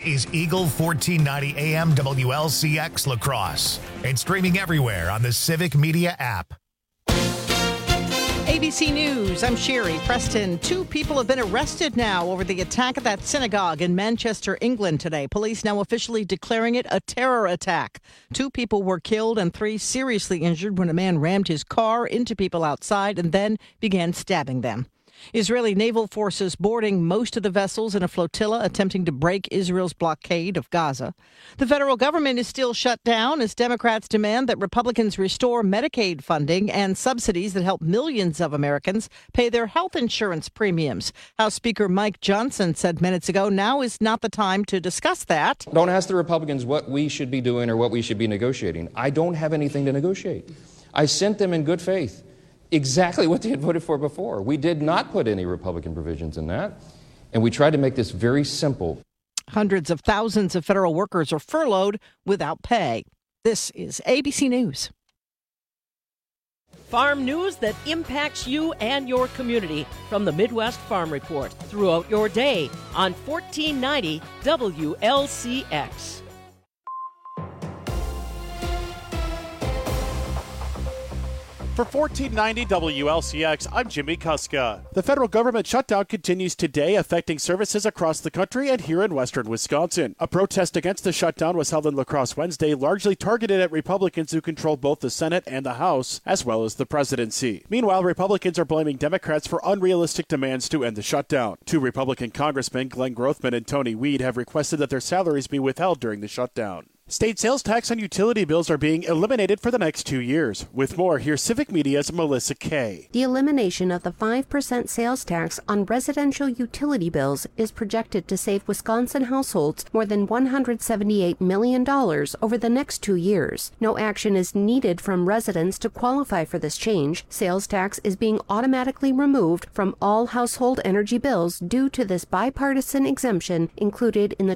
is Eagle 1490 AM WLCX La Crosse and streaming everywhere on the Civic Media app. ABC News, I'm Sherry Preston. 2 people have been arrested now over the attack at that synagogue in Manchester, England today. Police now officially declaring it a terror attack. 2 people were killed and 3 seriously injured when a man rammed his car into people outside and then began stabbing them. Israeli naval forces boarding most of the vessels in a flotilla attempting to break Israel's blockade of Gaza. The federal government is still shut down as Democrats demand that Republicans restore Medicaid funding and subsidies that help millions of Americans pay their health insurance premiums. House Speaker Mike Johnson said minutes ago now is not the time to discuss that. Don't ask the Republicans what we should be doing or what we should be negotiating. I don't have anything to negotiate. I sent them in good faith exactly what they had voted for before. We did not put any Republican provisions in that, and we tried to make this very simple. Hundreds of thousands of federal workers are furloughed without pay. This is ABC News. Farm news that impacts you and your community from the Midwest Farm Report throughout your day on 1490 WLCX. For 1490 WLCX, I'm Jimmy Kuska. The federal government shutdown continues today, affecting services across the country and here in western Wisconsin. A protest against the shutdown was held in La Crosse Wednesday, largely targeted at Republicans who control both the Senate and the House, as well as the presidency. Meanwhile, Republicans are blaming Democrats for unrealistic demands to end the shutdown. 2 Republican congressmen, Glenn Grothman and Tony Weed, have requested that their salaries be withheld during the shutdown. State sales tax on utility bills are being eliminated for the next 2 years. With more, here's Civic Media's Melissa Kay. The elimination of the 5% sales tax on residential utility bills is projected to save Wisconsin households more than $178 million over the next 2 years. No action is needed from residents to qualify for this change. Sales tax is being automatically removed from all household energy bills due to this bipartisan exemption included in the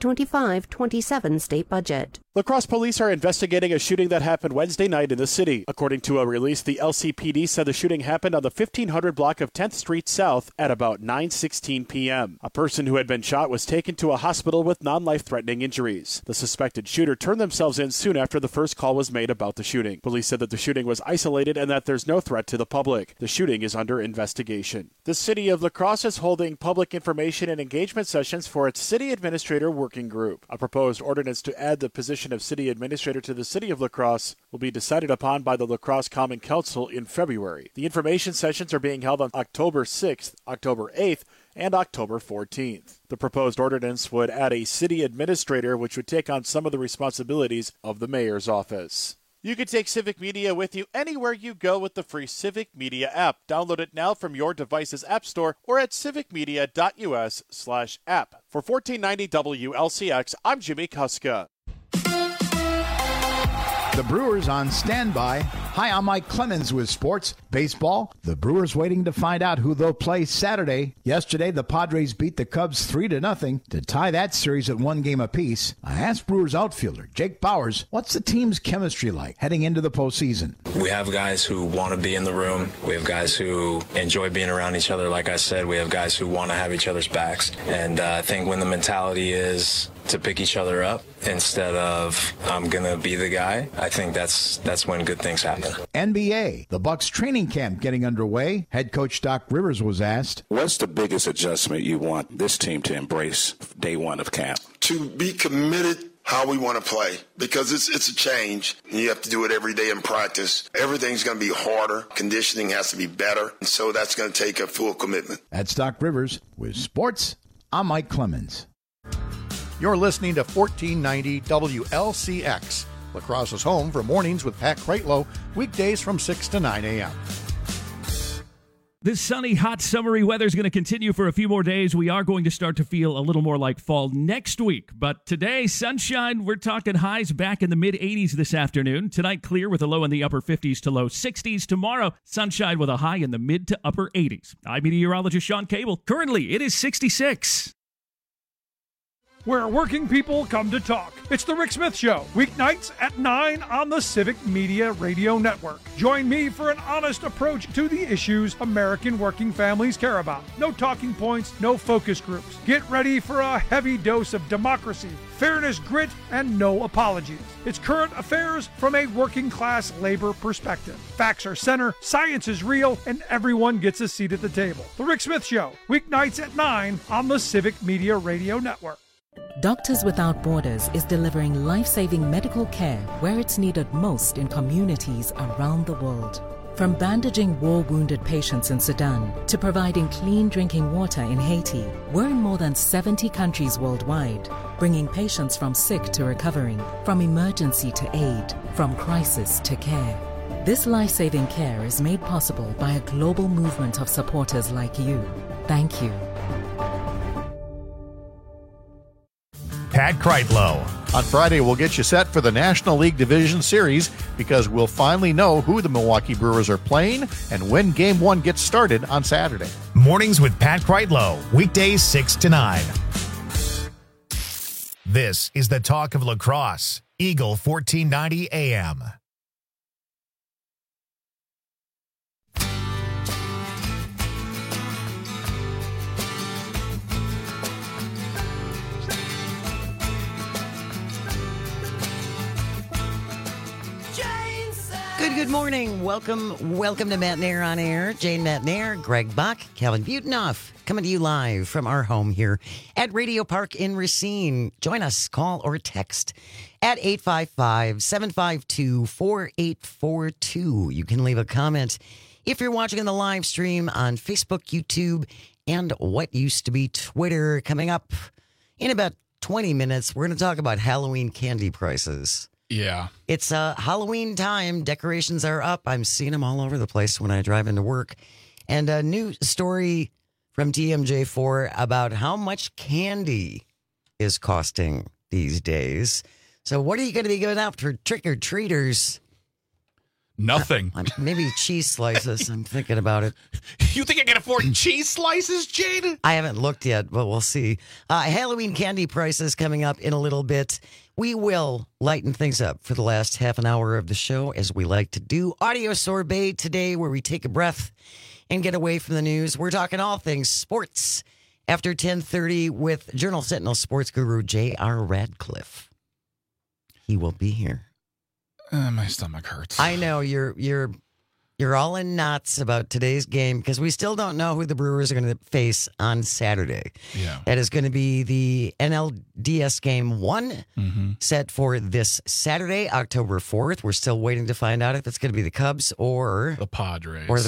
2025-27 state budget. La Crosse police are investigating a shooting that happened Wednesday night in the city. According to a release, the LCPD said the shooting happened on the 1500 block of 10th Street South at about 9:16 p.m. A person who had been shot was taken to a hospital with non-life-threatening injuries. The suspected shooter turned themselves in soon after the first call was made about the shooting. Police said that the shooting was isolated and that there's no threat to the public. The shooting is under investigation. The city of La Crosse is holding public information and engagement sessions for its city administrator working group. A proposed ordinance to add the position of city administrator to the city of La Crosse will be decided upon by the La Crosse Common Council in February. The information sessions are being held on October 6th, October 8th, and October 14th. The proposed ordinance would add a city administrator, which would take on some of the responsibilities of the mayor's office. You can take Civic Media with you anywhere you go with the free Civic Media app. Download it now from your device's app store or at civicmedia.us/app. For 1490 WLCX, I'm Jimmy Kuska. The Brewers on standby. Hi, I'm Mike Clemens with sports. Baseball, the Brewers waiting to find out who they'll play Saturday. Yesterday, the Padres beat the Cubs 3-0 to tie that series at 1 game apiece. I asked Brewers outfielder Jake Bauers, what's the team's chemistry like heading into the postseason? We have guys who want to be in the room. We have guys who enjoy being around each other. Like I said, we have guys who want to have each other's backs. And I think when the mentality is to pick each other up instead of I'm going to be the guy, I think that's when good things happen. NBA, the Bucks training camp getting underway. Head coach Doc Rivers was asked, what's the biggest adjustment you want this team to embrace day one of camp? To be committed how we want to play, because it's a change. You have to do it every day in practice. Everything's going to be harder. Conditioning has to be better. And so that's going to take a full commitment. That's Doc Rivers with sports. I'm Mike Clemens. You're listening to 1490 WLCX, La Crosse's home for mornings with Pat Kreitlow, weekdays from 6 to 9 a.m. This sunny, hot, summery weather is going to continue for a few more days. We are going to start to feel a little more like fall next week. But today, sunshine, we're talking highs back in the mid-80s this afternoon. Tonight, clear with a low in the upper 50s to low 60s. Tomorrow, sunshine with a high in the mid to upper 80s. I'm meteorologist Sean Cable. Currently, it is 66. where working people come to talk. It's The Rick Smith Show, weeknights at 9 on the Civic Media Radio Network. Join me for an honest approach to the issues American working families care about. No talking points, no focus groups. Get ready for a heavy dose of democracy, fairness, grit, and no apologies. It's current affairs from a working class labor perspective. Facts are center, science is real, and everyone gets a seat at the table. The Rick Smith Show, weeknights at 9 on the Civic Media Radio Network. Doctors Without Borders is delivering life-saving medical care where it's needed most in communities around the world. From bandaging war-wounded patients in Sudan to providing clean drinking water in Haiti, we're in more than 70 countries worldwide, bringing patients from sick to recovering, from emergency to aid, from crisis to care. This life-saving care is made possible by a global movement of supporters like you. Thank you. Pat Kreitlow. On Friday, we'll get you set for the National League Division Series because we'll finally know who the Milwaukee Brewers are playing and when Game 1 gets started on Saturday. Mornings with Pat Kreitlow, weekdays 6 to 9. This is the talk of lacrosse. Eagle 1490 AM. Good morning. Welcome to Matt Nair on Air. Jane Matt Nair, Greg Buck, Calvin Butenoff, coming to you live from our home here at Radio Park in Racine. Join us, call or text at 855-752-4842. You can leave a comment if you're watching on the live stream on Facebook, YouTube, and what used to be Twitter. Coming up in about 20 minutes, we're going to talk about Halloween candy prices. Yeah. It's Halloween time. Decorations are up. I'm seeing them all over the place when I drive into work. And a new story from TMJ4 about how much candy is costing these days. So what are you going to be giving out for trick-or-treaters? Nothing. Maybe cheese slices. I'm thinking about it. You think I can afford cheese slices, Jade? I haven't looked yet, but we'll see. Halloween candy prices coming up in a little bit. We will lighten things up for the last half an hour of the show, as we like to do. Audio sorbet today, where we take a breath and get away from the news. We're talking all things sports after 10:30 with Journal Sentinel sports guru J.R. Radcliffe. He will be here. My stomach hurts. I know you're all in knots about today's game because we still don't know who the Brewers are going to face on Saturday. Yeah. That is going to be the NLDS Game 1 set for this Saturday, October 4th. We're still waiting to find out if it's going to be the Cubs or the Padres.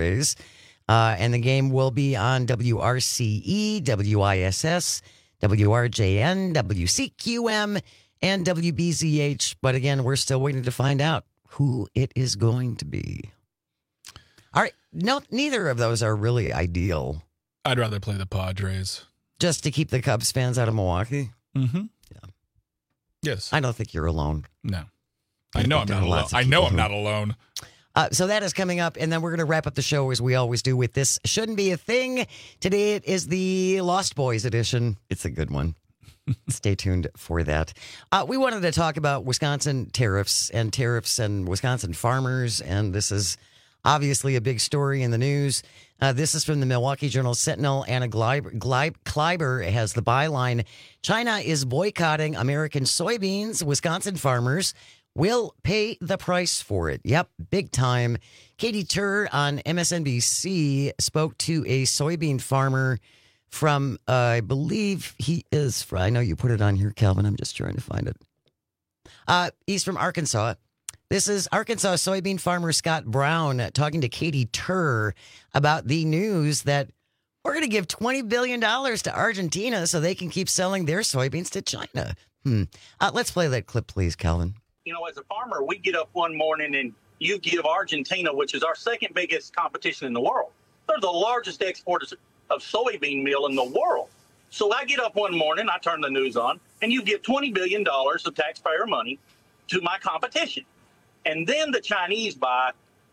And the game will be on WRCE, WISS, WRJN, WCQM, and WBZH. But again, we're still waiting to find out who it is going to be. All right. No, neither of those are really ideal. I'd rather play the Padres. Just to keep the Cubs fans out of Milwaukee? Mm-hmm. Yeah. Yes. I don't think you're alone. No. I know I'm not alone. I know I'm not alone. So that is coming up, and then we're going to wrap up the show as we always do with This Shouldn't Be a Thing. Today it is the Lost Boys edition. It's a good one. Stay tuned for that. We wanted to talk about Wisconsin tariffs and Wisconsin farmers, and this is obviously a big story in the news. This is from the Milwaukee Journal Sentinel. Anna Kleiber has the byline, China is boycotting American soybeans. Wisconsin farmers will pay the price for it. Yep, big time. Katie Tur on MSNBC spoke to a soybean farmer from, I believe he is, I know you put it on here, Calvin. I'm just trying to find it. He's from Arkansas. This is Arkansas soybean farmer Scott Brown talking to Katie Tur about the news that we're going to give $20 billion to Argentina so they can keep selling their soybeans to China. Let's play that clip, please, Calvin. You know, as a farmer, we get up one morning and you give Argentina, which is our second biggest competition in the world. They're the largest exporters of soybean meal in the world. So I get up one morning, I turn the news on, and you give $20 billion of taxpayer money to my competition. And then the Chinese buy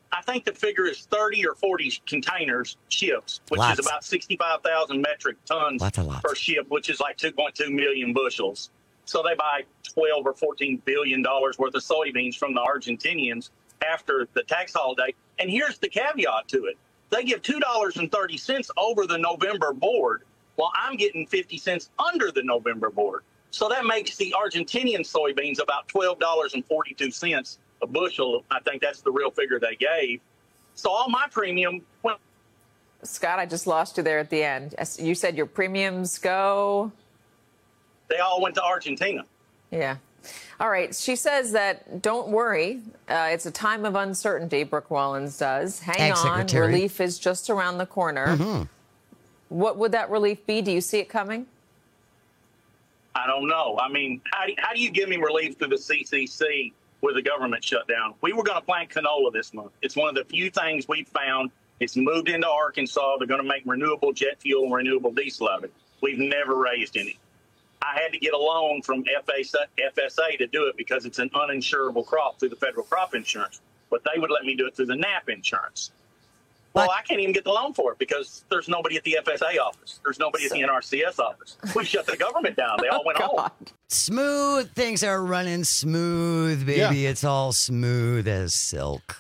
I think the figure is 30 or 40 containers, ships, which Lots. is about 65,000 metric tons Lots of lots. per ship, which is like 2.2 million bushels. So they buy $12 or $14 billion worth of soybeans from the Argentinians after the tax holiday. And here's the caveat to it. They give $2.30 over the November board, while I'm getting 50 cents under the November board. So that makes the Argentinian soybeans about $12.42 a bushel. I think that's the real figure they gave. So all my premium went. Scott, I just lost you there at the end. You said your premiums go? They all went to Argentina. Yeah. All right. She says that don't worry. It's a time of uncertainty, Brooke Rollins does. Hang on. Relief is just around the corner. Mm-hmm. What would that relief be? Do you see it coming? I don't know. I mean, how do you give me relief through the CCC with the government shutdown? We were going to plant canola this month. It's one of the few things we've found. It's moved into Arkansas. They're going to make renewable jet fuel and renewable diesel out of it. We've never raised any. I had to get a loan from FSA to do it because it's an uninsurable crop through the federal crop insurance. But they would let me do it through the NAP insurance. Well, I can't even get the loan for it because there's nobody at the FSA office. There's nobody at the NRCS office. We shut the government down. They all went home. Smooth. Things are running smooth, baby. Yeah. It's all smooth as silk.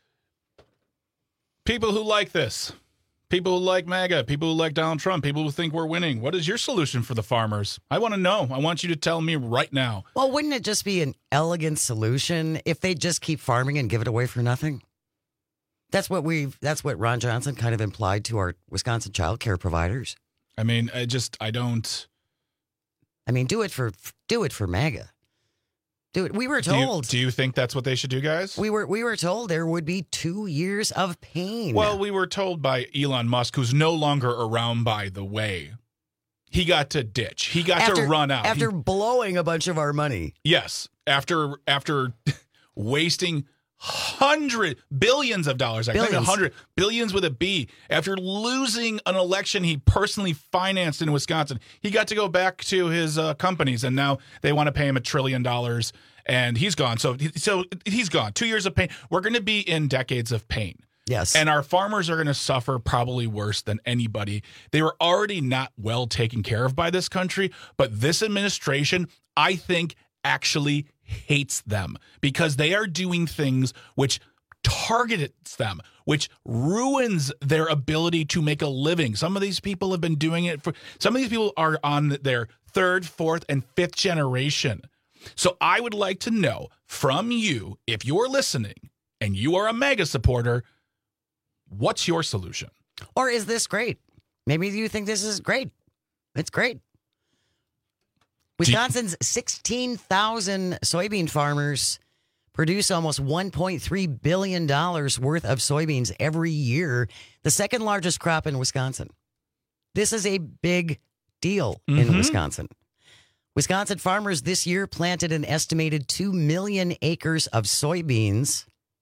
People who like this. People who like MAGA. People who like Donald Trump. People who think we're winning. What is your solution for the farmers? I want to know. I want you to tell me right now. Well, wouldn't it just be an elegant solution if they just keep farming and give it away for nothing? That's what Ron Johnson kind of implied to our Wisconsin child care providers. I mean, I don't. I mean, do it for MAGA. Do it. We were told. Do you think that's what they should do, guys? We were told there would be 2 years of pain. Well, we were told by Elon Musk, who's no longer around, by the way. He got to ditch. He got to run out. After blowing a bunch of our money. Yes. After wasting billions of dollars. I think 100 billions with a B. After losing an election he personally financed in Wisconsin, he got to go back to his companies, and now they want to pay him $1 trillion, and he's gone. So he's gone. 2 years of pain. We're going to be in decades of pain. Yes. And our farmers are going to suffer probably worse than anybody. They were already not well taken care of by this country, but this administration, I think, actually hates them because they are doing things which targets them, which ruins their ability to make a living. Some of these people have been doing it some of these people are on their third, fourth, and fifth generation. So I would like to know from you, if you're listening and you are a MAGA supporter, what's your solution? Or is this great? Maybe you think this is great. It's great. Wisconsin's 16,000 soybean farmers produce almost $1.3 billion worth of soybeans every year, the second largest crop in Wisconsin. This is a big deal in Wisconsin. Wisconsin farmers this year planted an estimated 2 million acres of soybeans,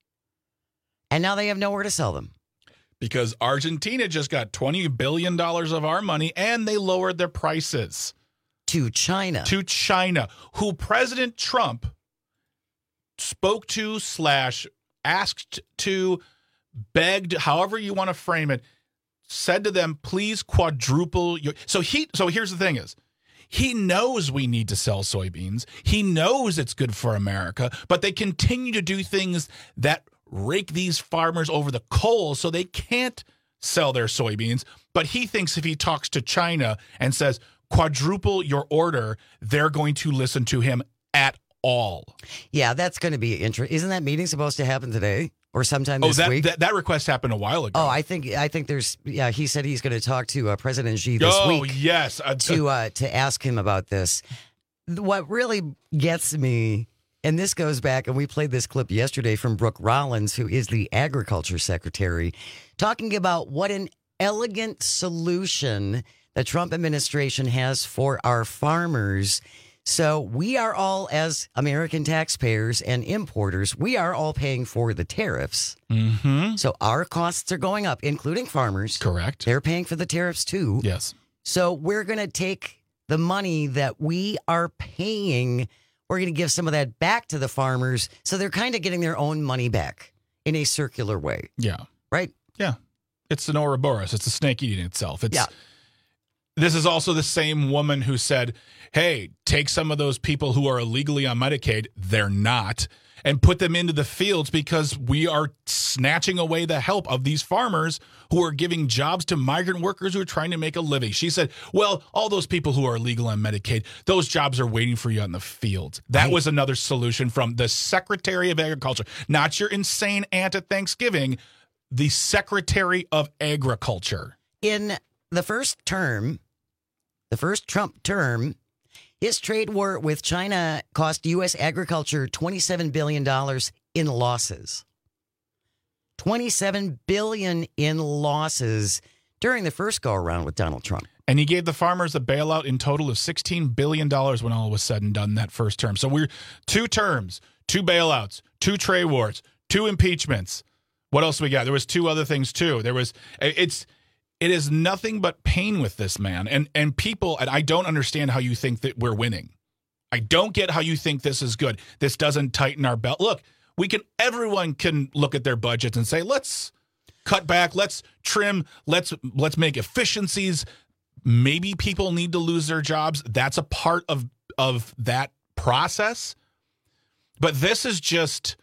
and now they have nowhere to sell them. Because Argentina just got $20 billion of our money, and they lowered their prices. To China, who President Trump spoke to / asked to, begged, however you want to frame it, said to them, please quadruple your. So here's the thing is, he knows we need to sell soybeans. He knows it's good for America, but they continue to do things that rake these farmers over the coals so they can't sell their soybeans. But he thinks if he talks to China and says, quadruple your order, they're going to listen to him at all. Yeah, that's going to be interesting. Isn't that meeting supposed to happen today or sometime this week? That request happened a while ago. Oh, I think there's. Yeah, he said he's going to talk to President Xi this week. Oh, yes, to ask him about this. What really gets me, and this goes back, and we played this clip yesterday from Brooke Rollins, who is the Agriculture Secretary, talking about what an elegant solution the Trump administration has for our farmers. So we are all, as American taxpayers and importers, we are all paying for the tariffs. Mm-hmm. So our costs are going up, including farmers. Correct. They're paying for the tariffs too. Yes. So we're going to take the money that we are paying, we're going to give some of that back to the farmers. So they're kind of getting their own money back in a circular way. Yeah. Right? Yeah. It's an Ouroboros. It's a snake eating itself. This is also the same woman who said, hey, take some of those people who are illegally on Medicaid, they're not, and put them into the fields because we are snatching away the help of these farmers who are giving jobs to migrant workers who are trying to make a living. She said, well, all those people who are illegal on Medicaid, those jobs are waiting for you on the fields. That was another solution from the Secretary of Agriculture, not your insane aunt at Thanksgiving, the Secretary of Agriculture. In the first Trump term, his trade war with China cost U.S. agriculture $27 billion in losses. $27 billion in losses during the first go-around with Donald Trump. And he gave the farmers a bailout in total of $16 billion when all was said and done that first term. So we're 2 terms, 2 bailouts, 2 trade wars, 2 impeachments. What else we got? There was 2 other things, too. It is nothing but pain with this man. And people, and I don't understand how you think that we're winning. I don't get how you think this is good. This doesn't tighten our belt. Look, everyone can look at their budgets and say, let's cut back, let's trim, let's make efficiencies. Maybe people need to lose their jobs. That's a part of that process. But this is just,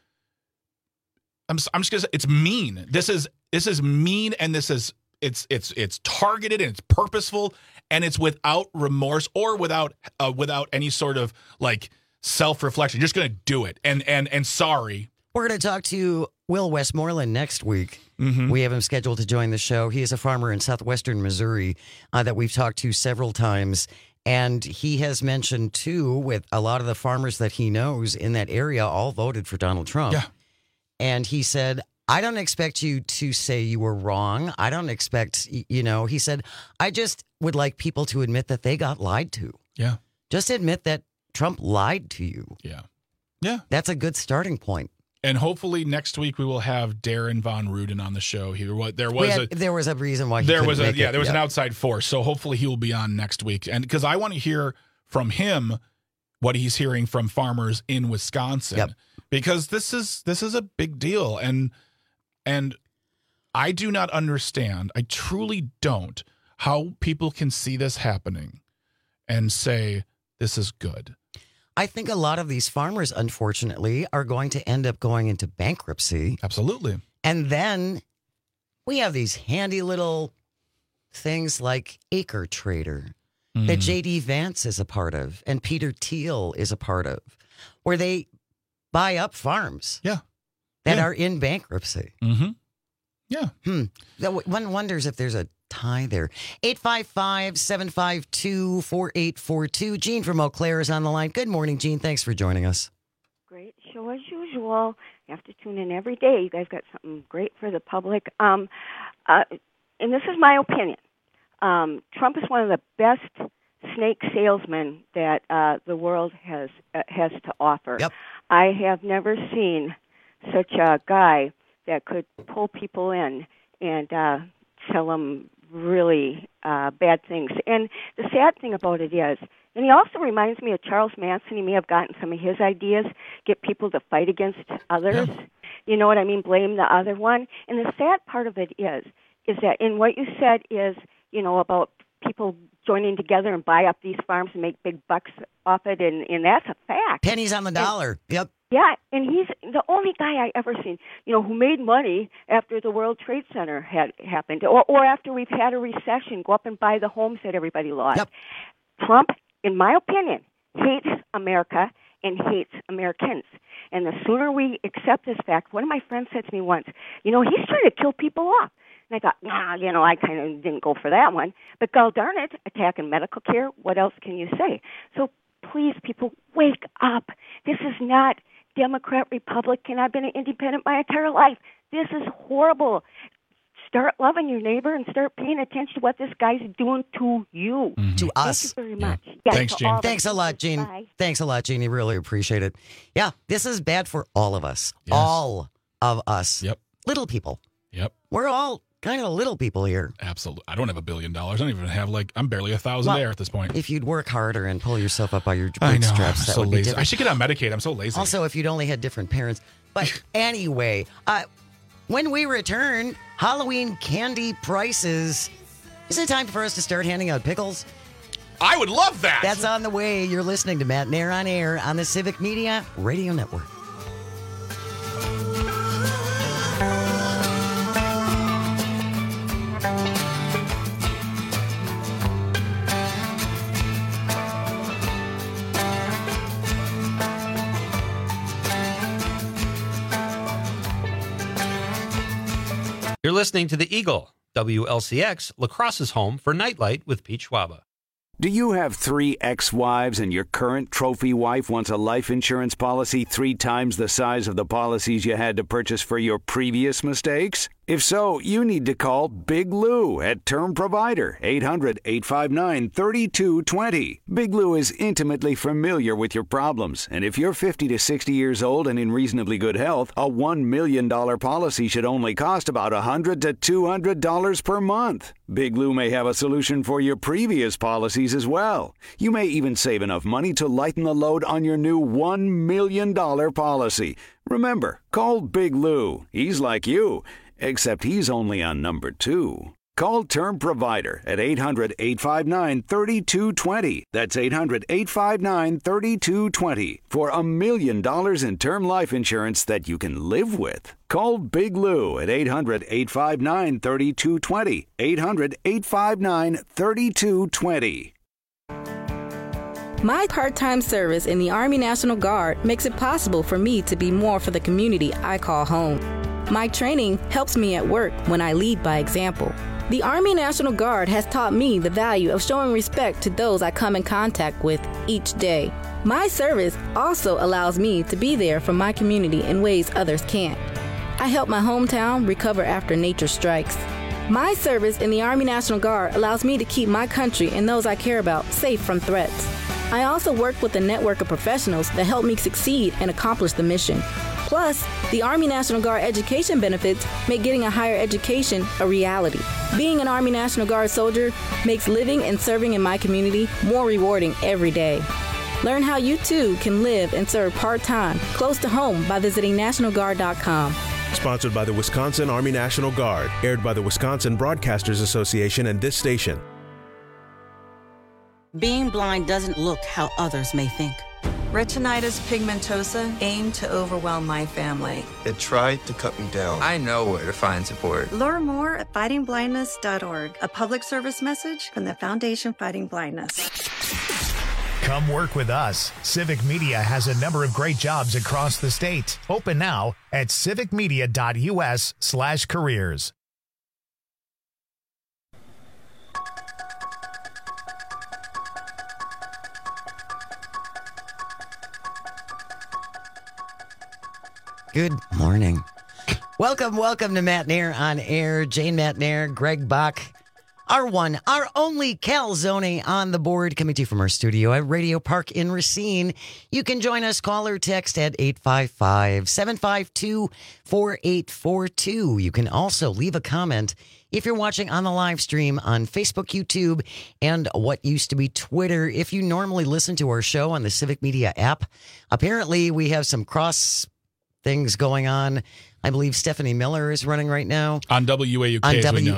I'm just gonna say, it's mean. This is mean, and it's targeted, and it's purposeful, and it's without remorse or without any sort of like self-reflection. You're just going to do it. And sorry. We're going to talk to Will Westmoreland next week. Mm-hmm. We have him scheduled to join the show. He is a farmer in southwestern Missouri that we've talked to several times. And he has mentioned, too, with a lot of the farmers that he knows in that area all voted for Donald Trump. Yeah. And he said, I don't expect you to say you were wrong. I don't expect, he said, I just would like people to admit that they got lied to. Yeah. Just admit that Trump lied to you. Yeah. Yeah. That's a good starting point. And hopefully next week we will have Darren Von Ruden on the show here. There was a reason why he there was an outside force. So hopefully he will be on next week. And because I want to hear from him what he's hearing from farmers in Wisconsin. Yep. Because this is a big deal. And I do not understand, I truly don't, how people can see this happening and say this is good. I think a lot of these farmers, unfortunately, are going to end up going into bankruptcy. Absolutely. And then we have these handy little things like Acre Trader that J.D. Vance is a part of and Peter Thiel is a part of, where they buy up farms that are in bankruptcy. Mm-hmm. Yeah. One wonders if there's a tie there. 855-752-4842. Jean from Eau Claire is on the line. Good morning, Jean. Thanks for joining us. Great show as usual. You have to tune in every day. You guys got something great for the public. And this is my opinion. Trump is one of the best snake salesmen that the world has to offer. Yep. I have never seen such a guy that could pull people in and tell them really bad things. And the sad thing about it is, and he also reminds me of Charles Manson. He may have gotten some of his ideas, get people to fight against others. Yeah. You know what I mean? Blame the other one. And the sad part of it is that in what you said is, about people joining together and buy up these farms and make big bucks off it, and that's a fact. Pennies on the dollar. Yep. Yeah, and he's the only guy I ever seen, who made money after the World Trade Center had happened, or after we've had a recession, go up and buy the homes that everybody lost. Yep. Trump, in my opinion, hates America and hates Americans. And the sooner we accept this fact, one of my friends said to me once, he's trying to kill people off. And I thought, I kind of didn't go for that one. But God darn it, attacking medical care, what else can you say? So please, people, wake up. This is not Democrat, Republican. I've been an independent my entire life. This is horrible. Start loving your neighbor and start paying attention to what this guy's doing to you. Mm-hmm. To us. Thank you very much. Yeah. Yes, thanks, Jean. Thanks a lot, Jean. Bye. Thanks a lot, Jeannie. Really appreciate it. Yeah, this is bad for all of us. Yes. All of us. Yep. Little people. Yep. We're all kind of little people here. Absolutely. I don't have $1 billion. I don't even have I'm barely 1,000 there at this point. If you'd work harder and pull yourself up by your I know. bootstraps, that so would lazy. be different. I should get on Medicaid. I'm so lazy. Also, if you'd only had different parents. But anyway, when we return, Halloween candy prices. Is it time for us to start handing out pickles? I would love that. That's on the way. You're listening to Matt Nair on Air on the Civic Media Radio Network. You're listening to The Eagle, WLCX, La Crosse's home for Nightlight with Pete Schwaba. Do you have 3 ex-wives and your current trophy wife wants a life insurance policy 3 times the size of the policies you had to purchase for your previous mistakes? If so, you need to call Big Lou at Term Provider, 800-859-3220. Big Lou is intimately familiar with your problems, and if you're 50 to 60 years old and in reasonably good health, a $1 million policy should only cost about $100 to $200 per month. Big Lou may have a solution for your previous policies as well. You may even save enough money to lighten the load on your new $1 million policy. Remember, call Big Lou. He's like you, except he's only on number 2. Call Term Provider at 800-859-3220. That's 800-859-3220 for $1 million in term life insurance that you can live with. Call Big Lou at 800-859-3220. 800-859-3220. My part-time service in the Army National Guard makes it possible for me to be more for the community I call home. My training helps me at work when I lead by example. The Army National Guard has taught me the value of showing respect to those I come in contact with each day. My service also allows me to be there for my community in ways others can't. I help my hometown recover after nature strikes. My service in the Army National Guard allows me to keep my country and those I care about safe from threats. I also work with a network of professionals that help me succeed and accomplish the mission. Plus, the Army National Guard education benefits make getting a higher education a reality. Being an Army National Guard soldier makes living and serving in my community more rewarding every day. Learn how you too can live and serve part-time close to home by visiting NationalGuard.com. Sponsored by the Wisconsin Army National Guard. Aired by the Wisconsin Broadcasters Association and this station. Being blind doesn't look how others may think. Retinitis pigmentosa aimed to overwhelm my family. It tried to cut me down. I know where to find support. Learn more at fightingblindness.org. A public service message from the Foundation Fighting Blindness. Come work with us. Civic Media has a number of great jobs across the state. Open now at civicmedia.us/careers. Good morning. Welcome to Matt Nair on Air. Jane Matt Nair, Greg Bach, our one, our only Calzone on the board, coming to you from our studio at Radio Park in Racine. You can join us, call or text at 855-752-4842. You can also leave a comment if you're watching on the live stream on Facebook, YouTube, and what used to be Twitter. If you normally listen to our show on the Civic Media app, apparently we have some cross things going on. I believe Stephanie Miller is running right now on WAUK. On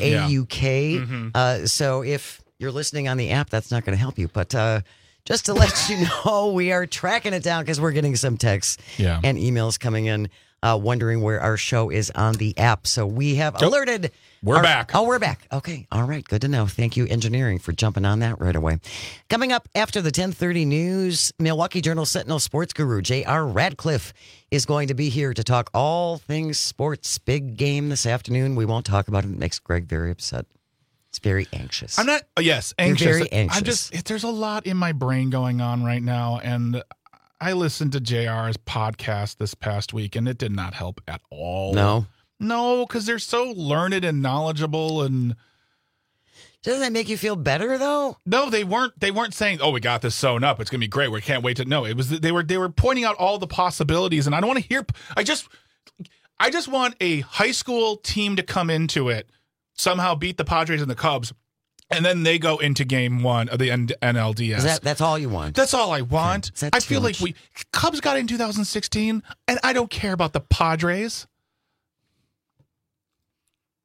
WAUK. So if you're listening on the app, that's not going to help you. But just to let you know, we are tracking it down because we're getting some texts and emails coming in wondering where our show is on the app. So we have alerted. We're back. Oh, we're back. Okay. All right. Good to know. Thank you, engineering, for jumping on that right away. Coming up after the 10:30 news, Milwaukee Journal Sentinel sports guru J.R. Radcliffe is going to be here to talk all things sports. Big game this afternoon. We won't talk about it. It makes Greg very upset. It's very anxious. I'm not. Yes, anxious. You're very anxious. I'm just. There's a lot in my brain going on right now, and I listened to JR's podcast this past week, and it did not help at all. No, because they're so learned and knowledgeable, and doesn't that make you feel better though? No, they weren't. They weren't saying, "Oh, we got this sewn up. It's gonna be great. We can't wait to." No, it was. They were pointing out all the possibilities, and I don't want to hear. I just want a high school team to come into it, somehow beat the Padres and the Cubs, and then they go into game one of the NLDS. That's all you want? That's all I want. Okay. I feel like Cubs got in 2016, and I don't care about the Padres.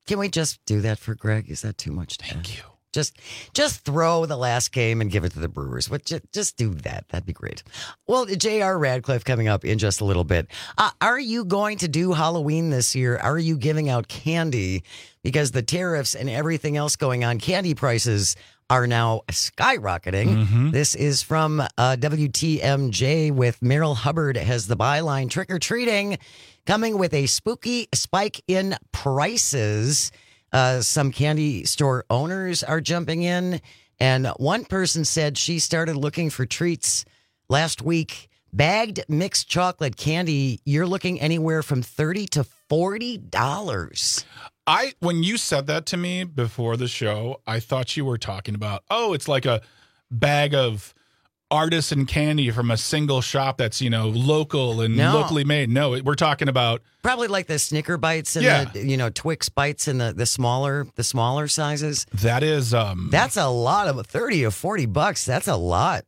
Can we just do that for Greg? Is that too much? Thank you. Just throw the last game and give it to the Brewers. Just do that. That'd be great. Well, J.R. Radcliffe coming up in just a little bit. Are you going to do Halloween this year? Are you giving out candy? Because the tariffs and everything else going on, candy prices are now skyrocketing. Mm-hmm. This is from WTMJ with Meryl Hubbard has the byline, trick-or-treating, coming with a spooky spike in prices. Some candy store owners are jumping in, and one person said she started looking for treats last week. Bagged mixed chocolate candy, you're looking anywhere from $30 to $40. When you said that to me before the show, I thought you were talking about, it's like a bag of artisan candy from a single shop that's, local and locally made. No, we're talking about probably like the Snicker bites and the Twix bites and the smaller sizes. That is that's a lot of $30 or $40. That's a lot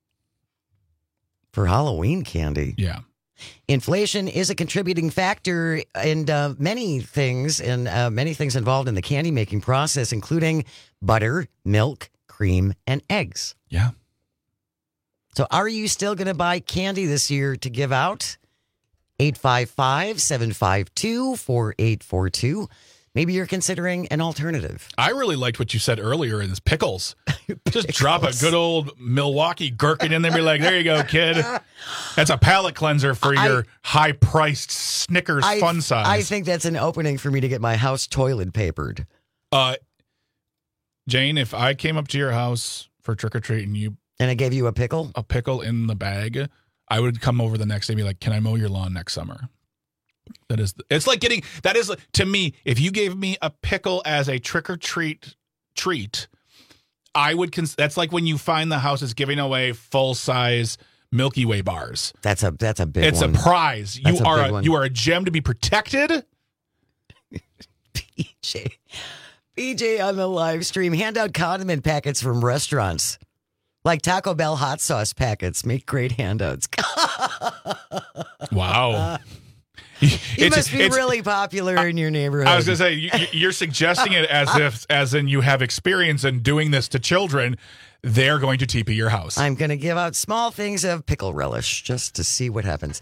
for Halloween candy. Yeah. Inflation is a contributing factor in many things involved in the candy making process, including butter, milk, cream, and eggs. Yeah. So are you still going to buy candy this year to give out? 855-752-4842. Maybe you're considering an alternative. I really liked what you said earlier in pickles. Just drop a good old Milwaukee gherkin in there and be like, there you go, kid. That's a palate cleanser for your high-priced Snickers fun size. I think that's an opening for me to get my house toilet papered. Jane, if I came up to your house for trick-or-treat and I gave you a pickle? A pickle in the bag, I would come over the next day and be like, can I mow your lawn next summer? That is to me, if you gave me a pickle as a trick-or-treat treat, I would, that's like when you find the house is giving away full-size Milky Way bars. That's a big one. It's a prize. You are a gem to be protected. BJ on the live stream, hand out condiment packets from restaurants. Like Taco Bell hot sauce packets. Make great handouts. Wow. You must be really popular in your neighborhood. I was going to say, you're suggesting it as in you have experience in doing this to children. They're going to TP your house. I'm going to give out small things of pickle relish just to see what happens.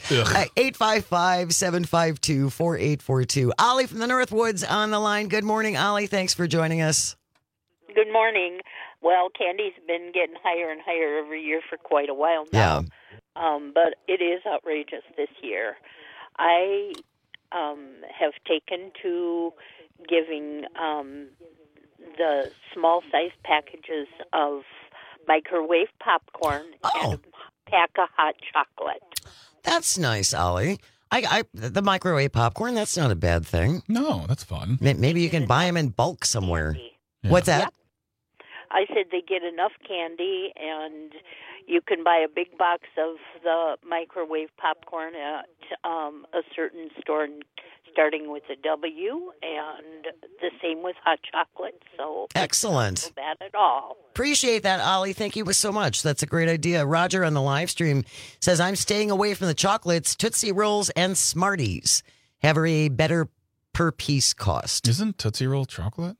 855-752-4842. Ollie from the Northwoods on the line. Good morning, Ollie. Thanks for joining us. Good morning. Well, candy's been getting higher and higher every year for quite a while now. Yeah. But it is outrageous this year. I have taken to giving the small-sized packages of microwave popcorn and a pack of hot chocolate. That's nice, Ollie. The microwave popcorn, that's not a bad thing. No, that's fun. Maybe you can buy them in bulk somewhere. Yeah. What's that? Yep. I said they get enough candy, and you can buy a big box of the microwave popcorn at a certain store, starting with a W, and the same with hot chocolate. So excellent. It's not so bad at all. Appreciate that, Ollie. Thank you so much. That's a great idea. Roger on the live stream says, I'm staying away from the chocolates, Tootsie Rolls, and Smarties. Have a better per piece cost. Isn't Tootsie Roll chocolate?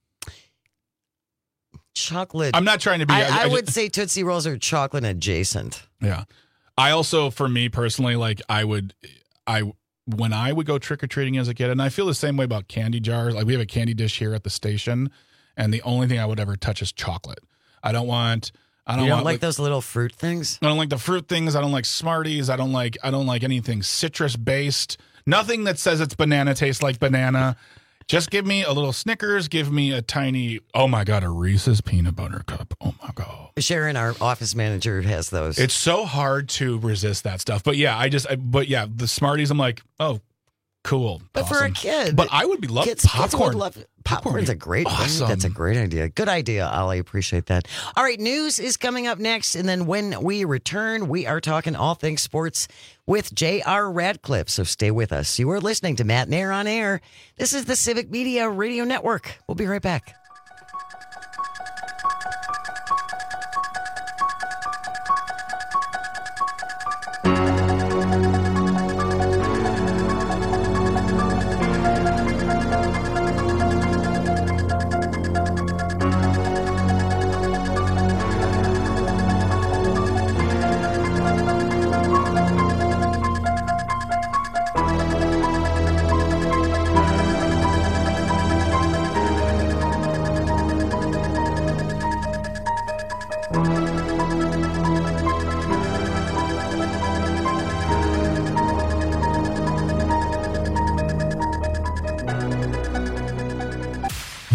Chocolate. I'm not trying to be. I would say Tootsie Rolls are chocolate adjacent. Yeah. I also, for me personally, when I would go trick-or-treating as a kid, and I feel the same way about candy jars. Like we have a candy dish here at the station, and the only thing I would ever touch is chocolate. I don't want those little fruit things? I don't like the fruit things. I don't like Smarties. I don't like anything citrus-based. Nothing that says it's banana tastes like banana. Just give me a little Snickers. Give me a tiny, oh my God, a Reese's peanut butter cup. Oh my God. Sharon, our office manager, has those. It's so hard to resist that stuff. But yeah, the Smarties, I'm like, oh, cool. But awesome. for a kid. But I would be loving popcorn. Kids would love popcorn's a great awesome. That's a great idea. Good idea, Ollie. Appreciate that. All right, news is coming up next. And then when we return, we are talking all things sports with J.R. Radcliffe. So stay with us. You are listening to Matt Nair on Air. This is the Civic Media Radio Network. We'll be right back.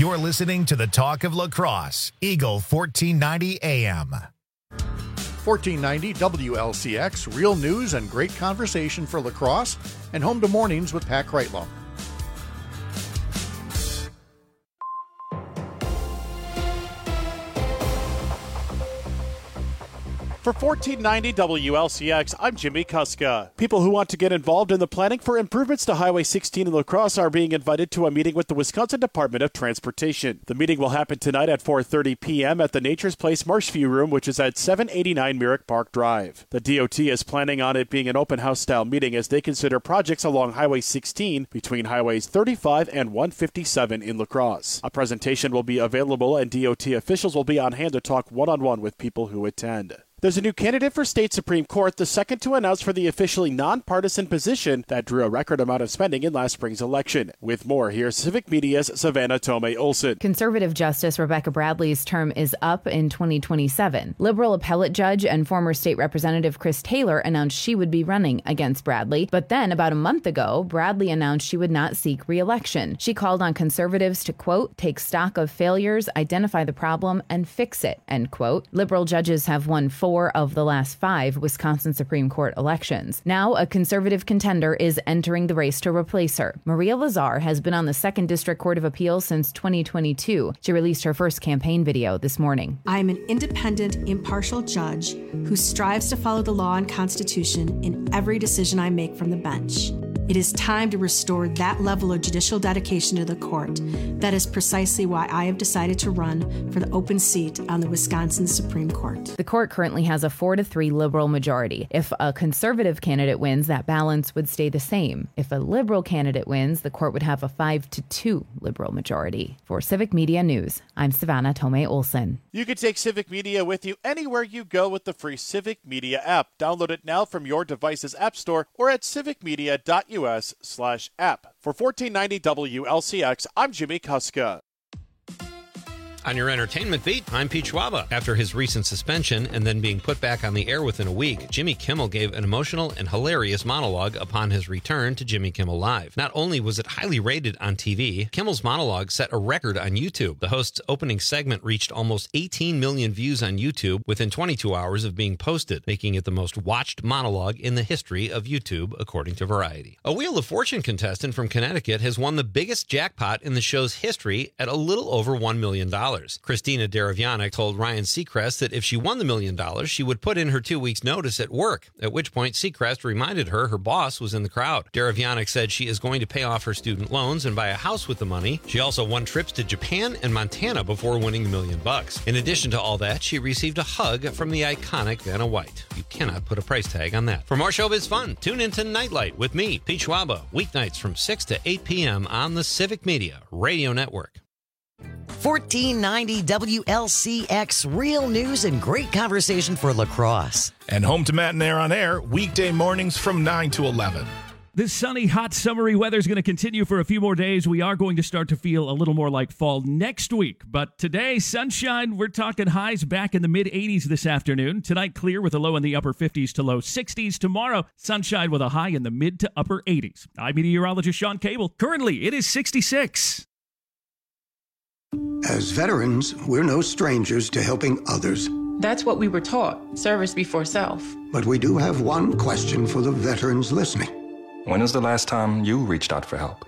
You're listening to the Talk of La Crosse, Eagle 1490 AM. 1490 WLCX, real news and great conversation for La Crosse, and home to mornings with Pat Kreitlow. For 1490 WLCX, I'm Jimmy Kuska. People who want to get involved in the planning for improvements to Highway 16 in La Crosse are being invited to a meeting with the Wisconsin Department of Transportation. The meeting will happen tonight at 4:30 p.m. at the Nature's Place Marshview Room, which is at 789 Merrick Park Drive. The DOT is planning on it being an open house-style meeting as they consider projects along Highway 16 between Highways 35 and 157 in La Crosse. A presentation will be available and DOT officials will be on hand to talk one-on-one with people who attend. There's a new candidate for state Supreme Court, the second to announce for the officially nonpartisan position that drew a record amount of spending in last spring's election. With more, here's Civic Media's Savannah Tomei Olson. Conservative Justice Rebecca Bradley's term is up in 2027. Liberal appellate judge and former state representative Chris Taylor announced she would be running against Bradley, but then about a month ago, Bradley announced she would not seek re-election. She called on conservatives to, quote, take stock of failures, identify the problem, and fix it, end quote. Liberal judges have won 4 of the last 5 Wisconsin Supreme Court elections. Now, a conservative contender is entering the race to replace her. Maria Lazar has been on the 2nd District Court of Appeals since 2022. She released her first campaign video this morning. I am an independent, impartial judge who strives to follow the law and Constitution in every decision I make from the bench. It is time to restore that level of judicial dedication to the court. That is precisely why I have decided to run for the open seat on the Wisconsin Supreme Court. The court currently has a 4-3 liberal majority. If a conservative candidate wins, that balance would stay the same. If a liberal candidate wins, the court would have a 5-2 liberal majority. For Civic Media News, I'm Savannah Tomei Olson. You can take Civic Media with you anywhere you go with the free Civic Media app. Download it now from your device's app store or at civicmedia.us/app. For 1490 WLCX, I'm Jimmy Kuska. On your entertainment beat, I'm Pete Schwaba. After his recent suspension and then being put back on the air within a week, Jimmy Kimmel gave an emotional and hilarious monologue upon his return to Jimmy Kimmel Live. Not only was it highly rated on TV, Kimmel's monologue set a record on YouTube. The host's opening segment reached almost 18 million views on YouTube within 22 hours of being posted, making it the most watched monologue in the history of YouTube, according to Variety. A Wheel of Fortune contestant from Connecticut has won the biggest jackpot in the show's history at a little over $1 million. Christina Daravianic told Ryan Seacrest that if she won the $1 million, she would put in her 2 weeks' notice at work, at which point Seacrest reminded her boss was in the crowd. Daravianic said she is going to pay off her student loans and buy a house with the money. She also won trips to Japan and Montana before winning $1 million. In addition to all that, she received a hug from the iconic Vanna White. You cannot put a price tag on that. For more showbiz fun, tune into Nightlight with me, Pete Schwaba, weeknights from 6 to 8 p.m. on the Civic Media Radio Network. 1490 WLCX, real news and great conversation for La Crosse. And home to Matt and Air on Air, weekday mornings from 9 to 11. This sunny, hot, summery weather is going to continue for a few more days. We are going to start to feel a little more like fall next week. But today, sunshine, we're talking highs back in the mid-80s this afternoon. Tonight, clear with a low in the upper 50s to low 60s. Tomorrow, sunshine with a high in the mid to upper 80s. I'm meteorologist Sean Cable. Currently, it is 66. As veterans, we're no strangers to helping others. That's what we were taught, service before self. But we do have one question for the veterans listening. When was the last time you reached out for help?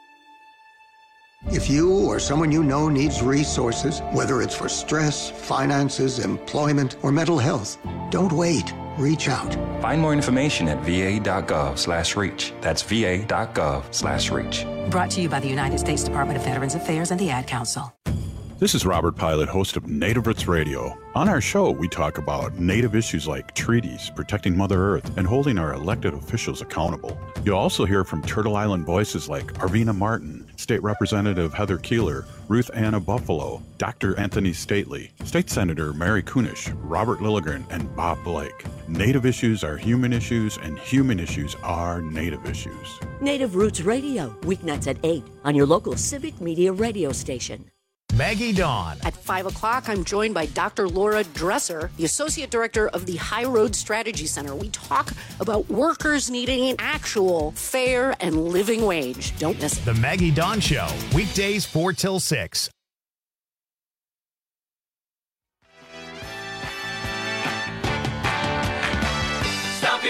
If you or someone you know needs resources, whether it's for stress, finances, employment, or mental health, don't wait. Reach out. Find more information at va.gov/reach. That's va.gov/reach. Brought to you by the United States Department of Veterans Affairs and the Ad Council. This is Robert Pilot, host of Native Roots Radio. On our show, we talk about Native issues like treaties, protecting Mother Earth, and holding our elected officials accountable. You'll also hear from Turtle Island voices like Arvina Martin, State Representative Heather Keeler, Ruth Anna Buffalo, Dr. Anthony Stately, State Senator Mary Kunish, Robert Lilligren, and Bob Blake. Native issues are human issues, and human issues are Native issues. Native Roots Radio, weeknights at 8 on your local Civic Media radio station. Maggie Dawn. At 5 o'clock, I'm joined by Dr. Laura Dresser, the Associate Director of the High Road Strategy Center. We talk about workers needing an actual fair and living wage. Don't miss it. The Maggie Dawn Show, weekdays 4 till 6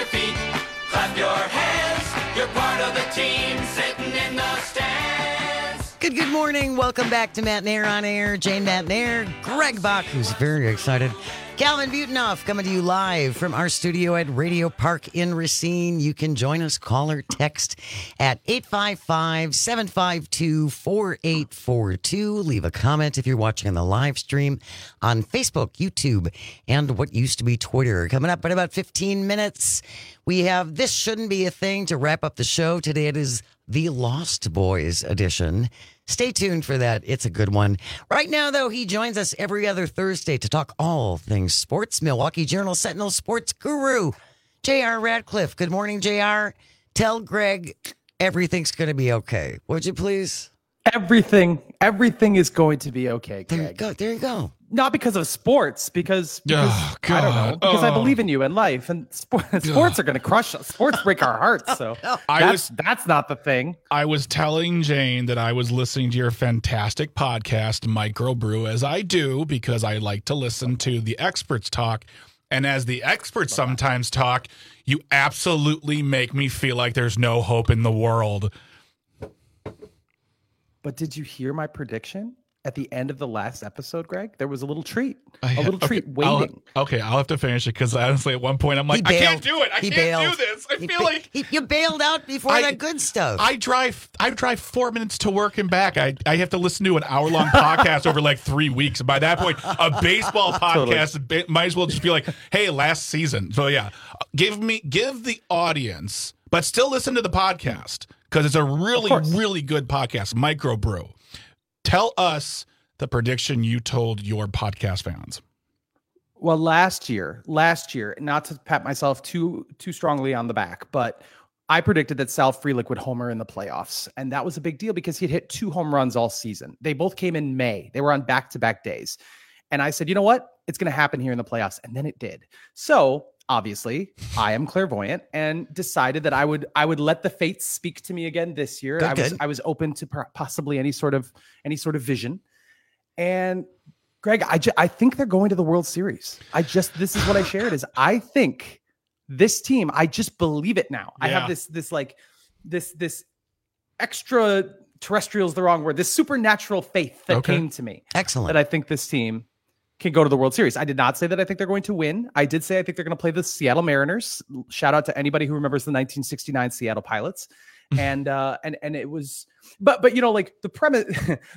your feet, clap your hands. You're part of the team sitting in the stands. Good morning. Welcome back to Matt Nair on Air. Jane Matt Nair, Greg Bach, who's very excited. Calvin Butenoff coming to you live from our studio at Radio Park in Racine. You can join us, call or text at 855-752-4842. Leave a comment if you're watching on the live stream on Facebook, YouTube, and what used to be Twitter. Coming up in about 15 minutes, we have This Shouldn't Be a Thing to wrap up the show. Today it is the Lost Boys edition. Stay tuned for that. It's a good one. Right now, though, he joins us every other Thursday to talk all things sports. Milwaukee Journal Sentinel sports guru, J.R. Radcliffe. Good morning, J.R. Tell Greg everything's going to be okay. Would you please? Everything is going to be okay, Greg. There you go. Not because of sports, because I don't know. Because I believe in you and life, and sports are going to crush us. Sports break our hearts. So that's not the thing. I was telling Jane that I was listening to your fantastic podcast, Microbrew, as I do, because I like to listen to the experts talk. And as the experts sometimes talk, you absolutely make me feel like there's no hope in the world. But did you hear my prediction? At the end of the last episode, Greg, there was a little treat. Treat waiting. I'll have to finish it because honestly, at one point, I'm like, I can't do it. I can't do this. I feel like you bailed out before that good stuff. I drive 4 minutes to work and back. I have to listen to an hour-long podcast over like 3 weeks. And by that point, a baseball podcast might as well just be like, hey, last season. So yeah, give the audience, but still listen to the podcast because it's a really good podcast, Microbrew. Tell us the prediction you told your podcast fans. Well, last year, not to pat myself too strongly on the back, but I predicted that Sal Frelick would homer in the playoffs. And that was a big deal because he'd hit 2 home runs all season. They both came in May. They were on back-to-back days. And I said, you know what? It's going to happen here in the playoffs. And then it did. So obviously, I am clairvoyant and decided that I would let the fates speak to me again this year. I was open to possibly any sort of vision. And Greg, I think they're going to the World Series. This is what I shared is I think this team, I just believe it now. Yeah. I have this extraterrestrial is the wrong word, this supernatural faith that came to me. Excellent. That I think this team can go to the World Series. I did not say that I think they're going to win. I did say I think they're going to play the Seattle Mariners. Shout out to anybody who remembers the 1969 Seattle Pilots. And it was, but you know, like the premise,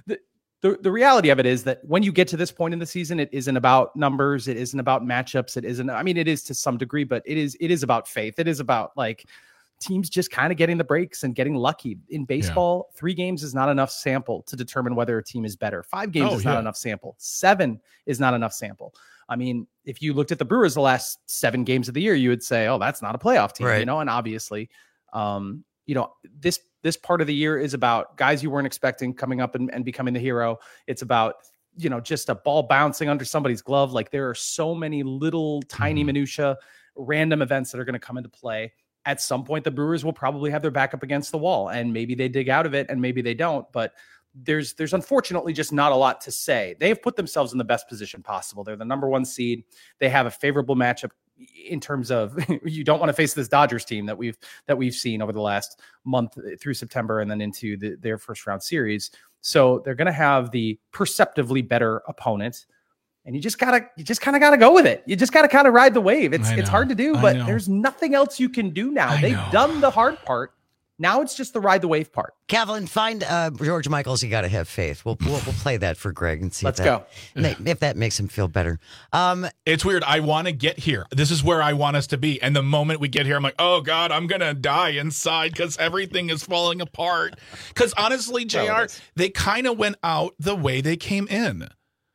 the reality of it is that when you get to this point in the season, it isn't about numbers. It isn't about matchups. It isn't, I mean, it is to some degree, but it is about faith. It is about like teams just kind of getting the breaks and getting lucky. In baseball, 3 games is not enough sample to determine whether a team is better. 5 games is not enough sample. 7 is not enough sample. I mean, if you looked at the Brewers the last 7 games of the year, you would say, oh, that's not a playoff team, right. You know, and obviously, you know, this part of the year is about guys you weren't expecting coming up and becoming the hero. It's about, you know, just a ball bouncing under somebody's glove. Like there are so many little tiny minutia, random events that are going to come into play. At some point, the Brewers will probably have their back up against the wall, and maybe they dig out of it and maybe they don't. But there's unfortunately just not a lot to say. They have put themselves in the best position possible. They're the number 1 seed. They have a favorable matchup in terms of you don't want to face this Dodgers team that we've seen over the last month through September and then into their first round series. So they're going to have the perceptively better opponent. And you just kind of gotta go with it. You just gotta kind of ride the wave. It's hard to do, but there's nothing else you can do now. They've done the hard part. Now it's just the ride the wave part. Calvin, find George Michael's "You Gotta Have Faith." We'll play that for Greg and see. Let's go. If that makes him feel better. It's weird. I want to get here. This is where I want us to be. And the moment we get here, I'm like, oh God, I'm gonna die inside because everything is falling apart. Because honestly, JR, they kind of went out the way they came in.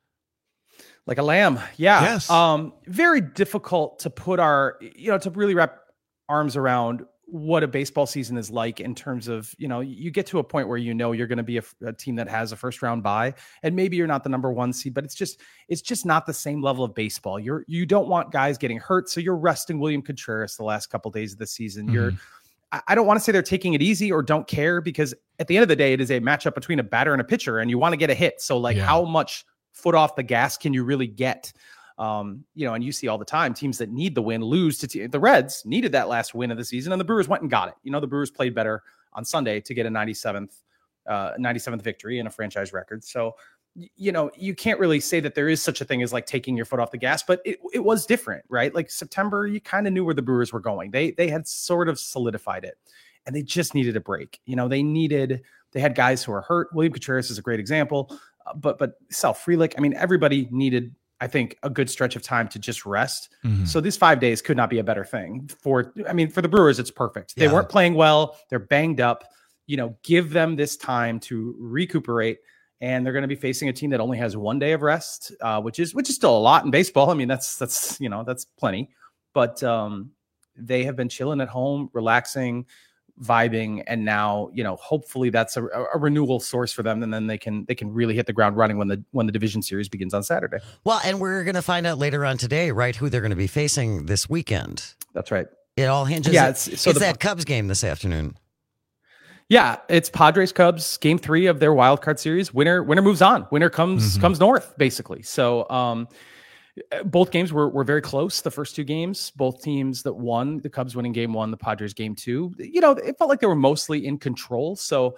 Like a lamb. Yeah. Yes. Very difficult to put to really wrap arms around what a baseball season is like in terms of, you know, you get to a point where, you know, you're going to be a team that has a first round bye and maybe you're not the number 1 seed, but it's just not the same level of baseball. You don't want guys getting hurt. So you're resting William Contreras the last couple of days of the season. Mm-hmm. I don't want to say they're taking it easy or don't care, because at the end of the day, it is a matchup between a batter and a pitcher and you want to get a hit. So like how much foot off the gas can you really get? And you see all the time teams that need the win lose to the Reds needed that last win of the season, and the Brewers went and got it. The Brewers played better on Sunday to get a 97th victory and a franchise record. So, you can't really say that there is such a thing as like taking your foot off the gas, but it was different, right? Like September, you kind of knew where the Brewers were going. They had sort of solidified it, and they just needed a break. They had guys who are hurt. William Contreras is a great example, but Sal Frelick, everybody needed, I think, a good stretch of time to just rest. Mm-hmm. So these 5 days could not be a better thing for the Brewers. It's perfect. They weren't playing well. They're banged up. Give them this time to recuperate. And they're going to be facing a team that only has 1 day of rest, which is still a lot in baseball. That's plenty. But they have been chilling at home, relaxing, vibing, and now hopefully that's a renewal source for them, and then they can really hit the ground running when the division series begins on Saturday. Well, and we're going to find out later on today, right, who they're going to be facing this weekend. That's right. It all hinges. Yeah, it's that Cubs game this afternoon. Yeah, it's Padres Cubs game 3 of their wild card series. Winner moves on. Winner comes north, basically. So both games were very close. The first 2 games, both teams that won, the Cubs winning game 1, the Padres game 2. It felt like they were mostly in control. So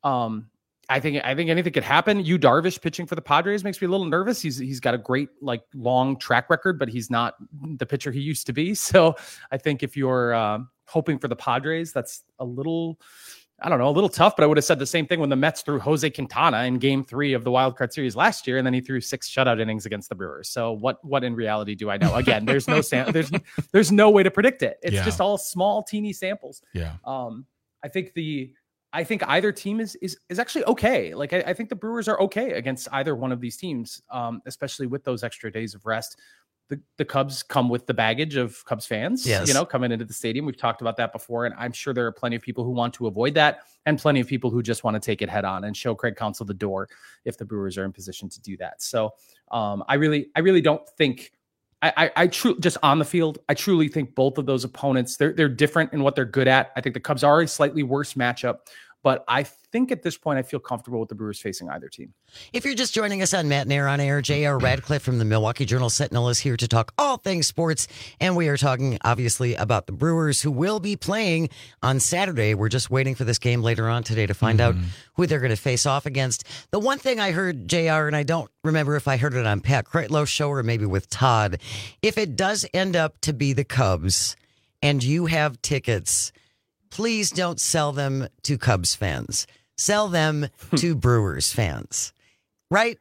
I think anything could happen. Yu Darvish pitching for the Padres makes me a little nervous. He's got a great long track record, but he's not the pitcher he used to be. So I think if you're hoping for the Padres, that's a little tough, but I would have said the same thing when the Mets threw Jose Quintana in game 3 of the wild card series last year. And then he threw 6 shutout innings against the Brewers. So what in reality do I know? Again, there's no there's no way to predict it. It's just all small, teeny samples. Yeah. I think either team is actually okay. Like I think the Brewers are okay against either one of these teams, especially with those extra days of rest. The Cubs come with the baggage of Cubs fans, coming into the stadium. We've talked about that before, and I'm sure there are plenty of people who want to avoid that, and plenty of people who just want to take it head on and show Craig Counsell the door if the Brewers are in position to do that. So I really don't think I truly just on the field. I truly think both of those opponents they're different in what they're good at. I think the Cubs are a slightly worse matchup. But I think at this point, I feel comfortable with the Brewers facing either team. If you're just joining us on Matt and Air on Air, J.R. Radcliffe from the Milwaukee Journal-Sentinel is here to talk all things sports. And we are talking, obviously, about the Brewers who will be playing on Saturday. We're just waiting for this game later on today to find out who they're going to face off against. The one thing I heard, J.R., and I don't remember if I heard it on Pat Critlow's show or maybe with Todd, if it does end up to be the Cubs and you have tickets, please don't sell them to Cubs fans. Sell them to Brewers fans, right?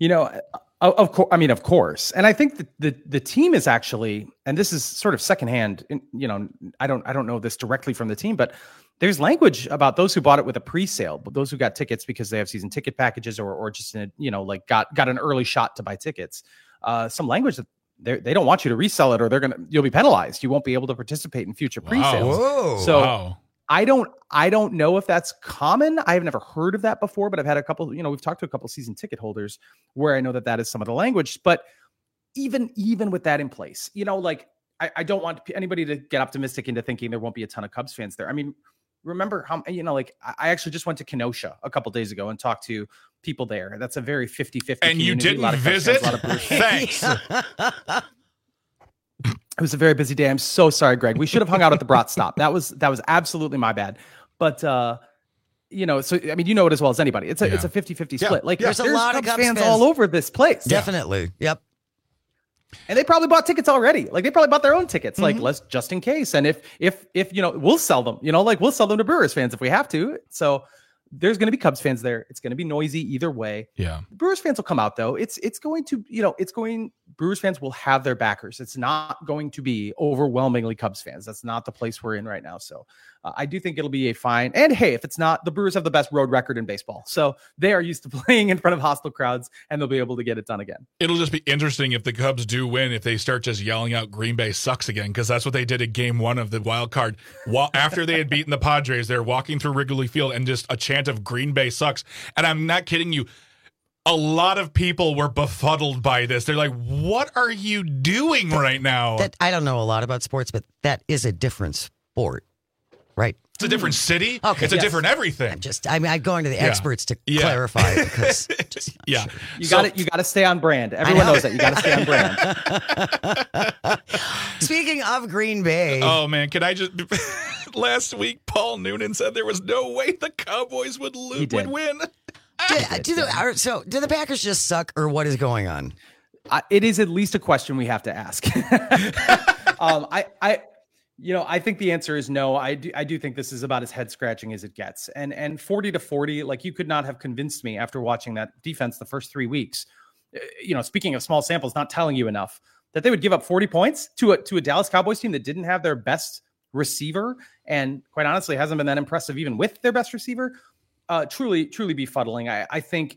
Of course. And I think that the team is actually, and this is sort of secondhand, I don't know this directly from the team, but there's language about those who bought it with a pre-sale, but those who got tickets because they have season ticket packages or just got an early shot to buy tickets. Some language that they don't want you to resell it, or you'll be penalized. You won't be able to participate in future pre-sales. Whoa. So I don't know if that's common. I have never heard of that before, but I've had a couple, we've talked to a couple season ticket holders where I know that is some of the language. But even with that in place, I don't want anybody to get optimistic into thinking there won't be a ton of Cubs fans there. I mean, remember how, I actually just went to Kenosha a couple days ago and talked to people there. That's a very 50-50 And you didn't visit? Thanks. It was a very busy day. I'm so sorry, Greg. We should have hung out at the Brat Stop. That was absolutely my bad. But so you know it as well as anybody. It's a 50-50 split. Like there's a lot of Cubs fans all over this place. Definitely. Yep. And they probably bought tickets already. Like they probably bought their own tickets, like let's just in case. And if we'll sell them, we'll sell them to Brewers fans if we have to. So there's going to be Cubs fans there. It's going to be noisy either way. Yeah. Brewers fans will come out though. Brewers fans will have their backers. It's not going to be overwhelmingly Cubs fans. That's not the place we're in right now. So I do think it'll be a fine. And hey, if it's not, the Brewers have the best road record in baseball. So they are used to playing in front of hostile crowds, and they'll be able to get it done again. It'll just be interesting if the Cubs do win, if they start just yelling out Green Bay sucks again, because that's what they did at game 1 of the wild card. After they had beaten the Padres, they're walking through Wrigley Field and just a chant of Green Bay sucks. And I'm not kidding you. A lot of people were befuddled by this. They're like, what are you doing right now? I don't know a lot about sports, but that is a different sport, right? It's a different city. Okay. It's a different everything. I'm going to the experts to clarify because yeah. You got to stay on brand. Everyone knows that. You got to stay on brand. Speaking of Green Bay. Oh man, can I just last week Paul Noonan said there was no way the Cowboys would win. Do the Packers just suck or what is going on? It is at least a question we have to ask. I think the answer is no. I do think this is about as head scratching as it gets. And 40-40, like, you could not have convinced me after watching that defense the first 3 weeks. Speaking of small samples, not telling you enough that they would give up 40 points to a Dallas Cowboys team that didn't have their best receiver, and quite honestly hasn't been that impressive even with their best receiver. Truly befuddling. I think.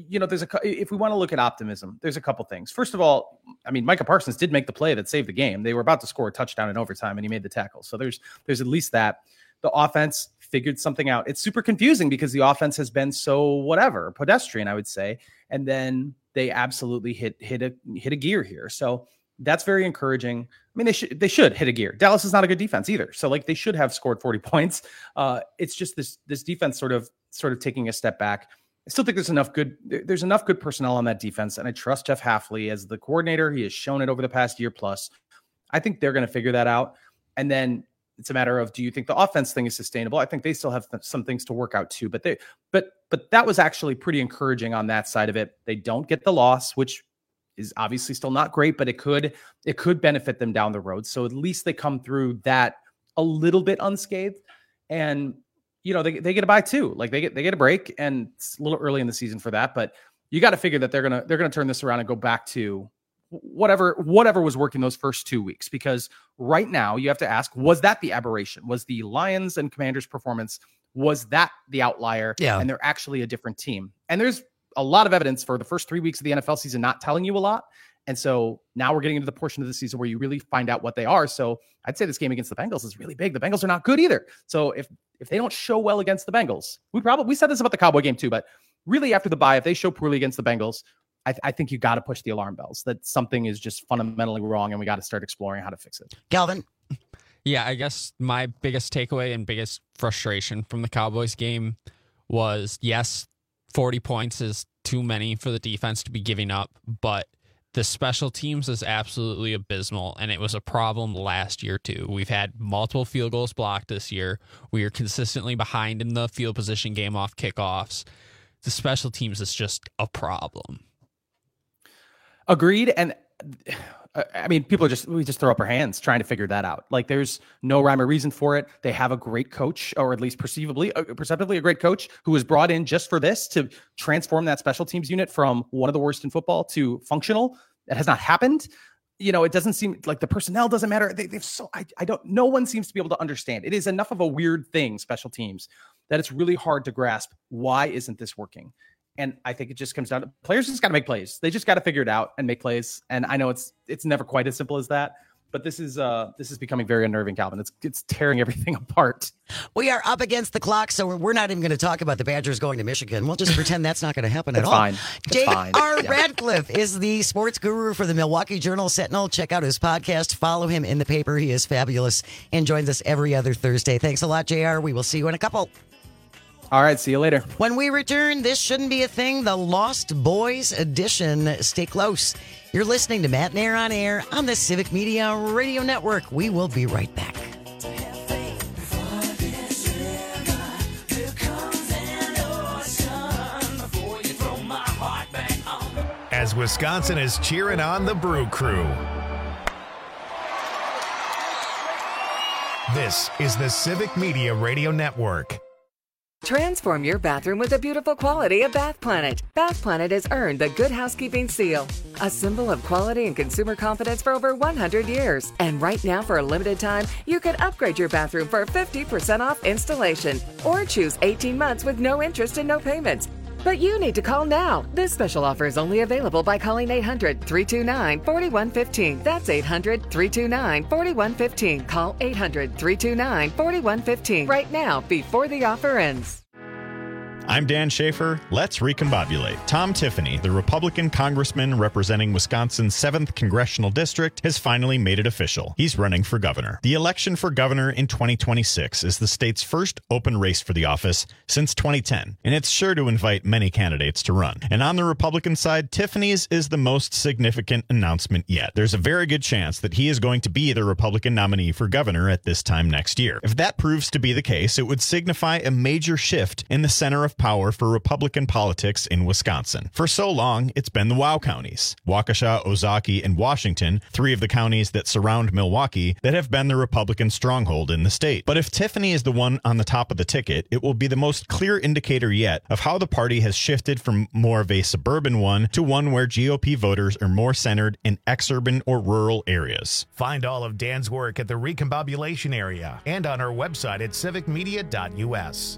If we want to look at optimism, there's a couple things. First of all, I mean, Micah Parsons did make the play that saved the game. They were about to score a touchdown in overtime, and he made the tackle. So there's at least that. The offense figured something out. It's super confusing because the offense has been so pedestrian, I would say. And then they absolutely hit a gear here. So that's very encouraging. I mean, they should hit a gear. Dallas is not a good defense either. So they should have scored 40 points. It's just this defense sort of taking a step back. I still think there's enough good personnel on that defense, and I trust Jeff Hafley as the coordinator. He has shown it over the past year plus. I think they're going to figure that out. And then it's a matter of, do you think the offense thing is sustainable? I think they still have some things to work out too, but that was actually pretty encouraging on that side of it. They don't get the loss, which is obviously still not great, but it could benefit them down the road. So at least they come through that a little bit unscathed, and they get a bye too. Like they get a break, and it's a little early in the season for that, but you got to figure that they're gonna turn this around and go back to whatever was working those first 2 weeks. Because right now you have to ask, was that the aberration? Was the Lions and Commanders performance, was that the outlier? Yeah. And they're actually a different team. And there's a lot of evidence for the first 3 weeks of the NFL season not telling you a lot. And so now we're getting into the portion of the season where you really find out what they are. So I'd say this game against the Bengals is really big. The Bengals are not good either. So if they don't show well against the Bengals, we said this about the Cowboy game too, but really after the bye, if they show poorly against the Bengals, I think you got to push the alarm bells that something is just fundamentally wrong, and we got to start exploring how to fix it. Calvin? Yeah, I guess my biggest takeaway and biggest frustration from the Cowboys game was, yes, 40 points is too many for the defense to be giving up, but the special teams is absolutely abysmal, and it was a problem last year too. We've had multiple field goals blocked this year. We are consistently behind in the field position game off kickoffs. The special teams is just a problem. Agreed. And I mean, we just throw up our hands trying to figure that out. Like, there's no rhyme or reason for it. They have a great coach, or at least perceptively a great coach, who was brought in just for this, to transform that special teams unit from one of the worst in football to functional. That has not happened. It doesn't seem like the personnel doesn't matter. No one seems to be able to understand. It is enough of a weird thing, special teams, that it's really hard to grasp. Why isn't this working? And I think it just comes down to players just got to make plays. They just got to figure it out and make plays. And I know it's never quite as simple as that, but this is becoming very unnerving, Calvin. It's tearing everything apart. We are up against the clock, so we're not even going to talk about the Badgers going to Michigan. We'll just pretend that's not going to happen at all. J.R. Radcliffe is the sports guru for the Milwaukee Journal-Sentinel. Check out his podcast. Follow him in the paper. He is fabulous and joins us every other Thursday. Thanks a lot, JR. We will see you in a couple. All right, see you later. When we return, this shouldn't be a thing, the Lost Boys edition. Stay close. You're listening to Matt Nair on Air on the Civic Media Radio Network. We will be right back. As Wisconsin is cheering on the Brew Crew. This is the Civic Media Radio Network. Transform your bathroom with the beautiful quality of Bath Planet. Bath Planet has earned the Good Housekeeping seal, a symbol of quality and consumer confidence for over 100 years. And right now, for a limited time, you can upgrade your bathroom for 50% off installation, or choose 18 months with no interest and no payments. But you need to call now. This special offer is only available by calling 800-329-4115. That's 800-329-4115. Call 800-329-4115 right now before the offer ends. I'm Dan Schaefer. Let's recombobulate. Tom Tiffany, the Republican congressman representing Wisconsin's 7th Congressional District, has finally made it official. He's running for governor. The election for governor in 2026 is the state's first open race for the office since 2010, and it's sure to invite many candidates to run. And on the Republican side, Tiffany's is the most significant announcement yet. There's a very good chance that he is going to be the Republican nominee for governor at this time next year. If that proves to be the case, it would signify a major shift in the center of power for Republican politics in Wisconsin. For so long, it's been the WOW counties, Waukesha, Ozaukee, and Washington, 3 of the counties that surround Milwaukee, that have been the Republican stronghold in the state. But if Tiffany is the one on the top of the ticket, it will be the most clear indicator yet of how the party has shifted from more of a suburban one to one where GOP voters are more centered in exurban or rural areas. Find all of Dan's work at the Recombobulation area and on our website at civicmedia.us.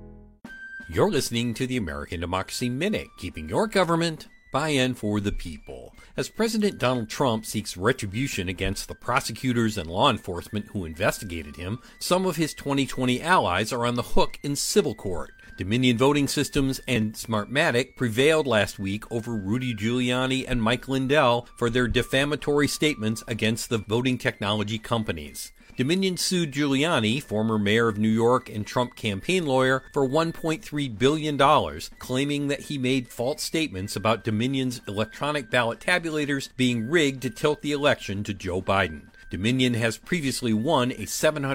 You're listening to the American Democracy Minute, keeping your government by and for the people. As President Donald Trump seeks retribution against the prosecutors and law enforcement who investigated him, some of his 2020 allies are on the hook in civil court. Dominion Voting Systems and Smartmatic prevailed last week over Rudy Giuliani and Mike Lindell for their defamatory statements against the voting technology companies. Dominion sued Giuliani, former mayor of New York and Trump campaign lawyer, for $1.3 billion, claiming that he made false statements about Dominion's electronic ballot tabulators being rigged to tilt the election to Joe Biden. Dominion has previously won a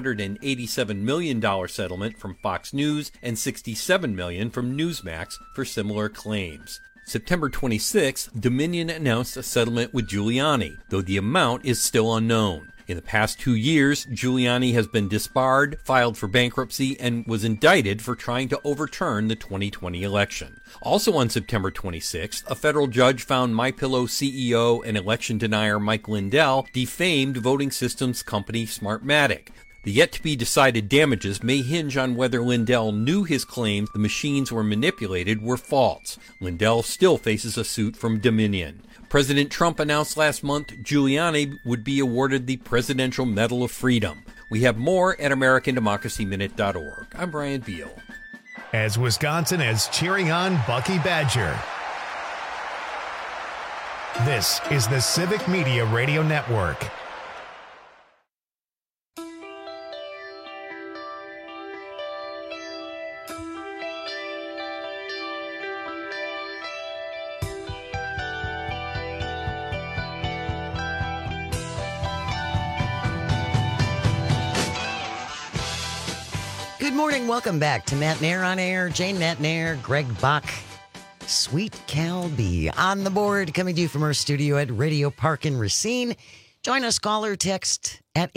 $787 million settlement from Fox News and $67 million from Newsmax for similar claims. September 26th, Dominion announced a settlement with Giuliani, though the amount is still unknown. In the past 2 years, Giuliani has been disbarred, filed for bankruptcy, and was indicted for trying to overturn the 2020 election. Also on September 26th, a federal judge found MyPillow CEO and election denier Mike Lindell defamed voting systems company Smartmatic. The yet-to-be-decided damages may hinge on whether Lindell knew his claims the machines were manipulated were false. Lindell still faces a suit from Dominion. President Trump announced last month Giuliani would be awarded the Presidential Medal of Freedom. We have more at AmericanDemocracyMinute.org. I'm Brian Beal. As Wisconsin is cheering on Bucky Badger, this is the Civic Media Radio Network. Good morning. Welcome back to Matt Nair on Air. Jane Matt Nair, Greg Bach, Sweet Cal B on the board, coming to you from our studio at Radio Park in Racine. Join us, call or text at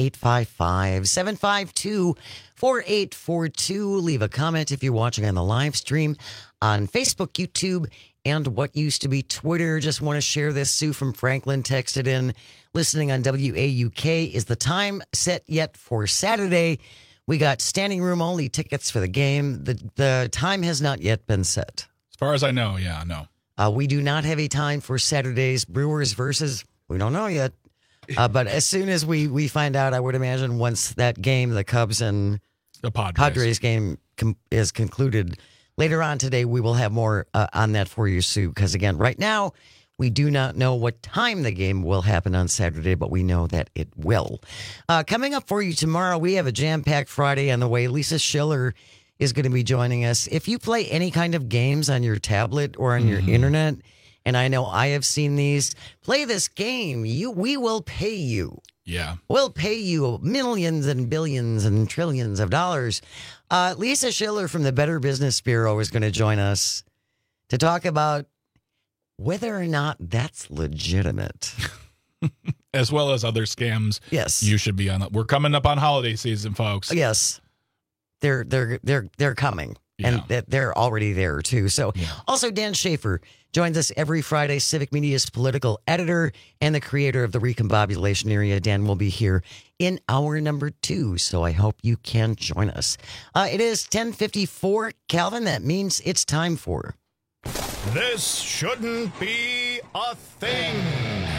855-752-4842. Leave a comment if you're watching on the live stream on Facebook, YouTube, and what used to be Twitter. Just want to share this. Sue from Franklin texted in, listening on WAUK. Is the time set yet for Saturday? We got standing room only tickets for the game. The time has not yet been set. As far as I know, yeah, no. We do not have a time for Saturday's Brewers versus, we don't know yet. But as soon as we find out, I would imagine once that game, the Cubs and the Padres game is concluded later on today, we will have more on that for you, Sue. Because again, right now, we do not know what time the game will happen on Saturday, but we know that it will. Coming up for you tomorrow, we have a jam-packed Friday on the way. Lisa Schiller is going to be joining us. If you play any kind of games on your tablet or on your internet, and I know I have seen these, play this game. We will pay you. Yeah. We'll pay you millions and billions and trillions of dollars. Lisa Schiller from the Better Business Bureau is going to join us to talk about whether or not that's legitimate. As well as other scams. Yes. You should be on. We're coming up on holiday season, folks. Yes. They're coming. Yeah. And they're already there, too. So also Dan Schaefer joins us every Friday, Civic Media's political editor and the creator of the Recombobulation Area. Dan will be here in hour number 2, so I hope you can join us. It is 10:54, Calvin. That means it's time for... This shouldn't be a thing.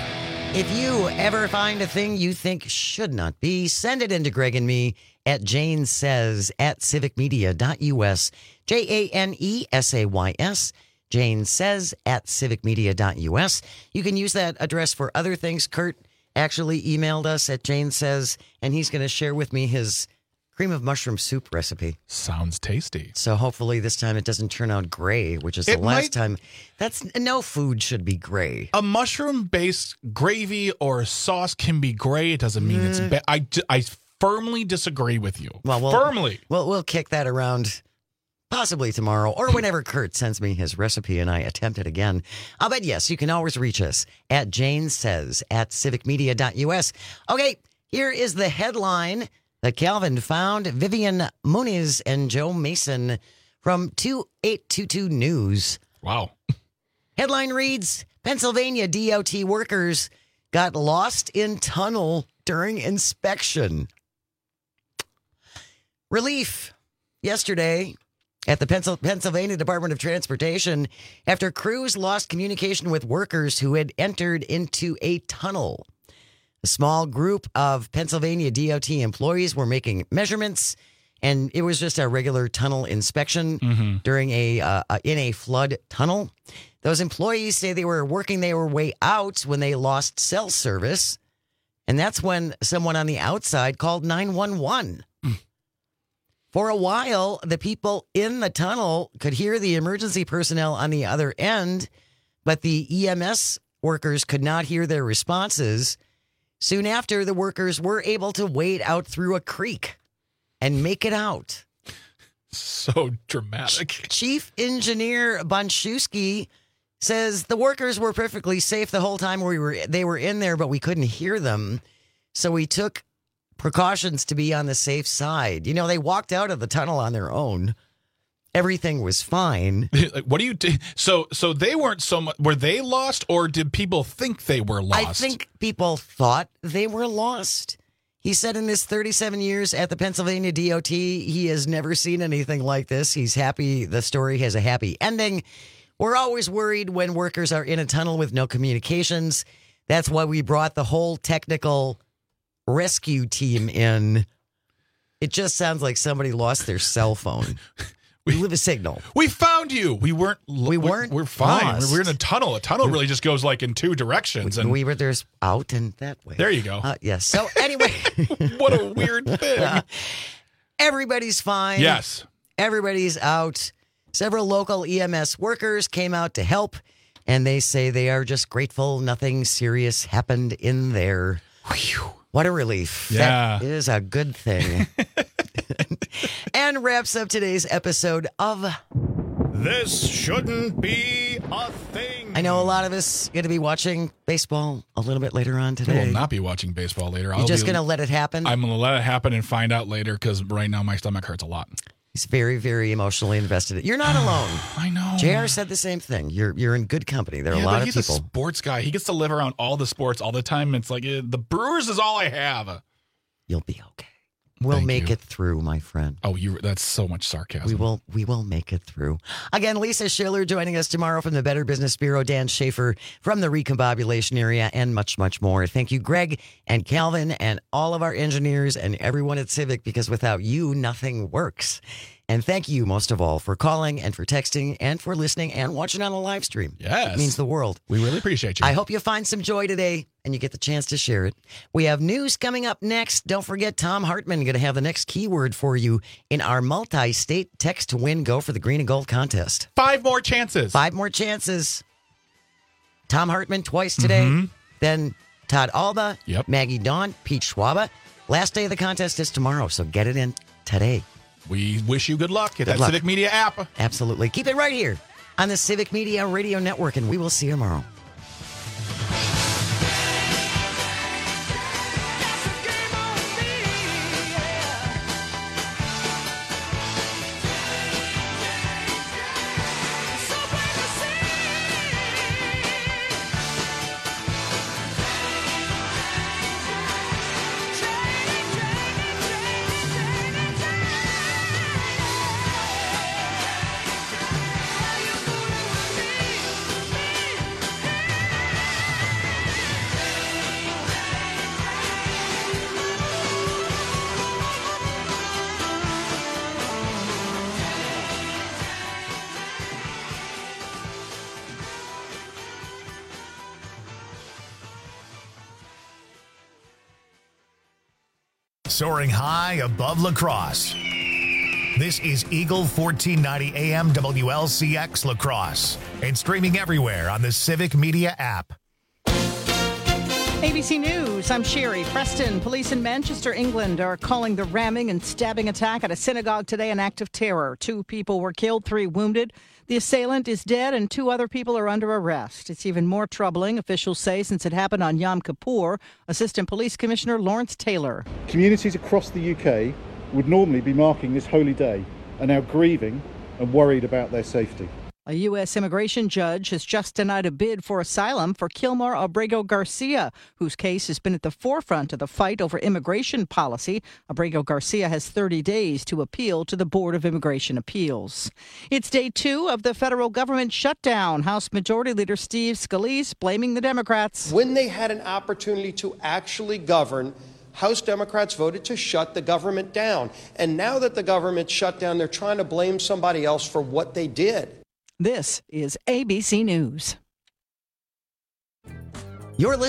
If you ever find a thing you think should not be, send it into Greg and me at janesays@civicmedia.us. JANESAYS. Jane says at civicmedia.us. You can use that address for other things. Kurt actually emailed us at Jane says, and he's going to share with me his cream of mushroom soup recipe. Sounds tasty. So hopefully this time it doesn't turn out gray, which is the last time. No food should be gray. A mushroom-based gravy or sauce can be gray. It doesn't mean it's bad. I firmly disagree with you. Firmly. Well, we'll kick that around possibly tomorrow or whenever Kurt sends me his recipe and I attempt it again. But yes, you can always reach us at janesays@civicmedia.us. Okay, here is the headline that Calvin found. Vivian Muniz and Joe Mason from 2822 News. Wow. Headline reads, Pennsylvania DOT workers got lost in tunnel during inspection. Relief yesterday at the Pennsylvania Department of Transportation after crews lost communication with workers who had entered into a tunnel. A small group of Pennsylvania DOT employees were making measurements, and it was just a regular tunnel inspection during in a flood tunnel. Those employees say they were working their way out when they lost cell service, and that's when someone on the outside called 911. For a while, the people in the tunnel could hear the emergency personnel on the other end, but the EMS workers could not hear their responses. Soon after, the workers were able to wade out through a creek and make it out. So dramatic. Chief Engineer Bonchewski says the workers were perfectly safe the whole time they were in there, but we couldn't hear them. So we took precautions to be on the safe side. You know, they walked out of the tunnel on their own. Everything was fine. What do you do? So they weren't so much. Were they lost, or did people think they were lost? I think people thought they were lost. He said in his 37 years at the Pennsylvania DOT, he has never seen anything like this. He's happy the story has a happy ending. We're always worried when workers are in a tunnel with no communications. That's why we brought the whole technical rescue team in. It just sounds like somebody lost their cell phone. We leave a signal. We found you. We weren't. We're fine. lost. We're in a tunnel. A tunnel really just goes like in two directions. And we were there's out and that way. There you go. Yes. So anyway, what a weird thing. Everybody's fine. Yes. Everybody's out. Several local EMS workers came out to help, and they say they are just grateful nothing serious happened in there. Whew. What a relief. Yeah. That is a good thing. And wraps up today's episode of This Shouldn't Be a Thing. I know a lot of us going to be watching baseball a little bit later on I today. will not be watching baseball later. You're just going to let it happen? I'm going to let it happen and find out later because right now my stomach hurts a lot. He's very, very emotionally invested. You're not alone. I know. JR said the same thing. You're in good company. There are a lot of he's people. He's a sports guy. He gets to live around all the sports all the time. It's like the Brewers is all I have. You'll be okay. We'll make it through, my friend. Oh, that's so much sarcasm. We will make it through. Again, Lisa Schiller joining us tomorrow from the Better Business Bureau, Dan Schaefer from the Recombobulation area, and much, much more. Thank you, Greg and Calvin and all of our engineers and everyone at Civic, because without you, nothing works. And thank you, most of all, for calling and for texting and for listening and watching on the live stream. Yes. It means the world. We really appreciate you. I hope you find some joy today and you get the chance to share it. We have news coming up next. Don't forget, Tom Hartman going to have the next keyword for you in our multi-state text to win Go for the Green and Gold contest. 5 more chances. 5 more chances. Tom Hartman twice today. Then Todd Alba, Maggie Dawn, Pete Schwaba. Last day of the contest is tomorrow, so get it in today. We wish you good luck. Get Good that luck. Civic Media app. Absolutely. Keep it right here on the Civic Media Radio Network, and we will see you tomorrow. soaring high above La Crosse. This is Eagle 1490 AM WLCX La Crosse and streaming everywhere on the Civic Media app. ABC News, I'm Sherry Preston. Police in Manchester, England are calling the ramming and stabbing attack at a synagogue today an act of terror. 2 people were killed, 3 wounded. The assailant is dead and 2 other people are under arrest. It's even more troubling, officials say, since it happened on Yom Kippur. Assistant Police Commissioner Lawrence Taylor. Communities across the UK would normally be marking this holy day are now grieving and worried about their safety. A U.S. immigration judge has just denied a bid for asylum for Kilmar Abrego Garcia, whose case has been at the forefront of the fight over immigration policy. Abrego Garcia has 30 days to appeal to the Board of Immigration Appeals. It's day 2 of the federal government shutdown. House Majority Leader Steve Scalise blaming the Democrats. When they had an opportunity to actually govern, House Democrats voted to shut the government down. And now that the government's shut down, they're trying to blame somebody else for what they did. This is ABC News. You're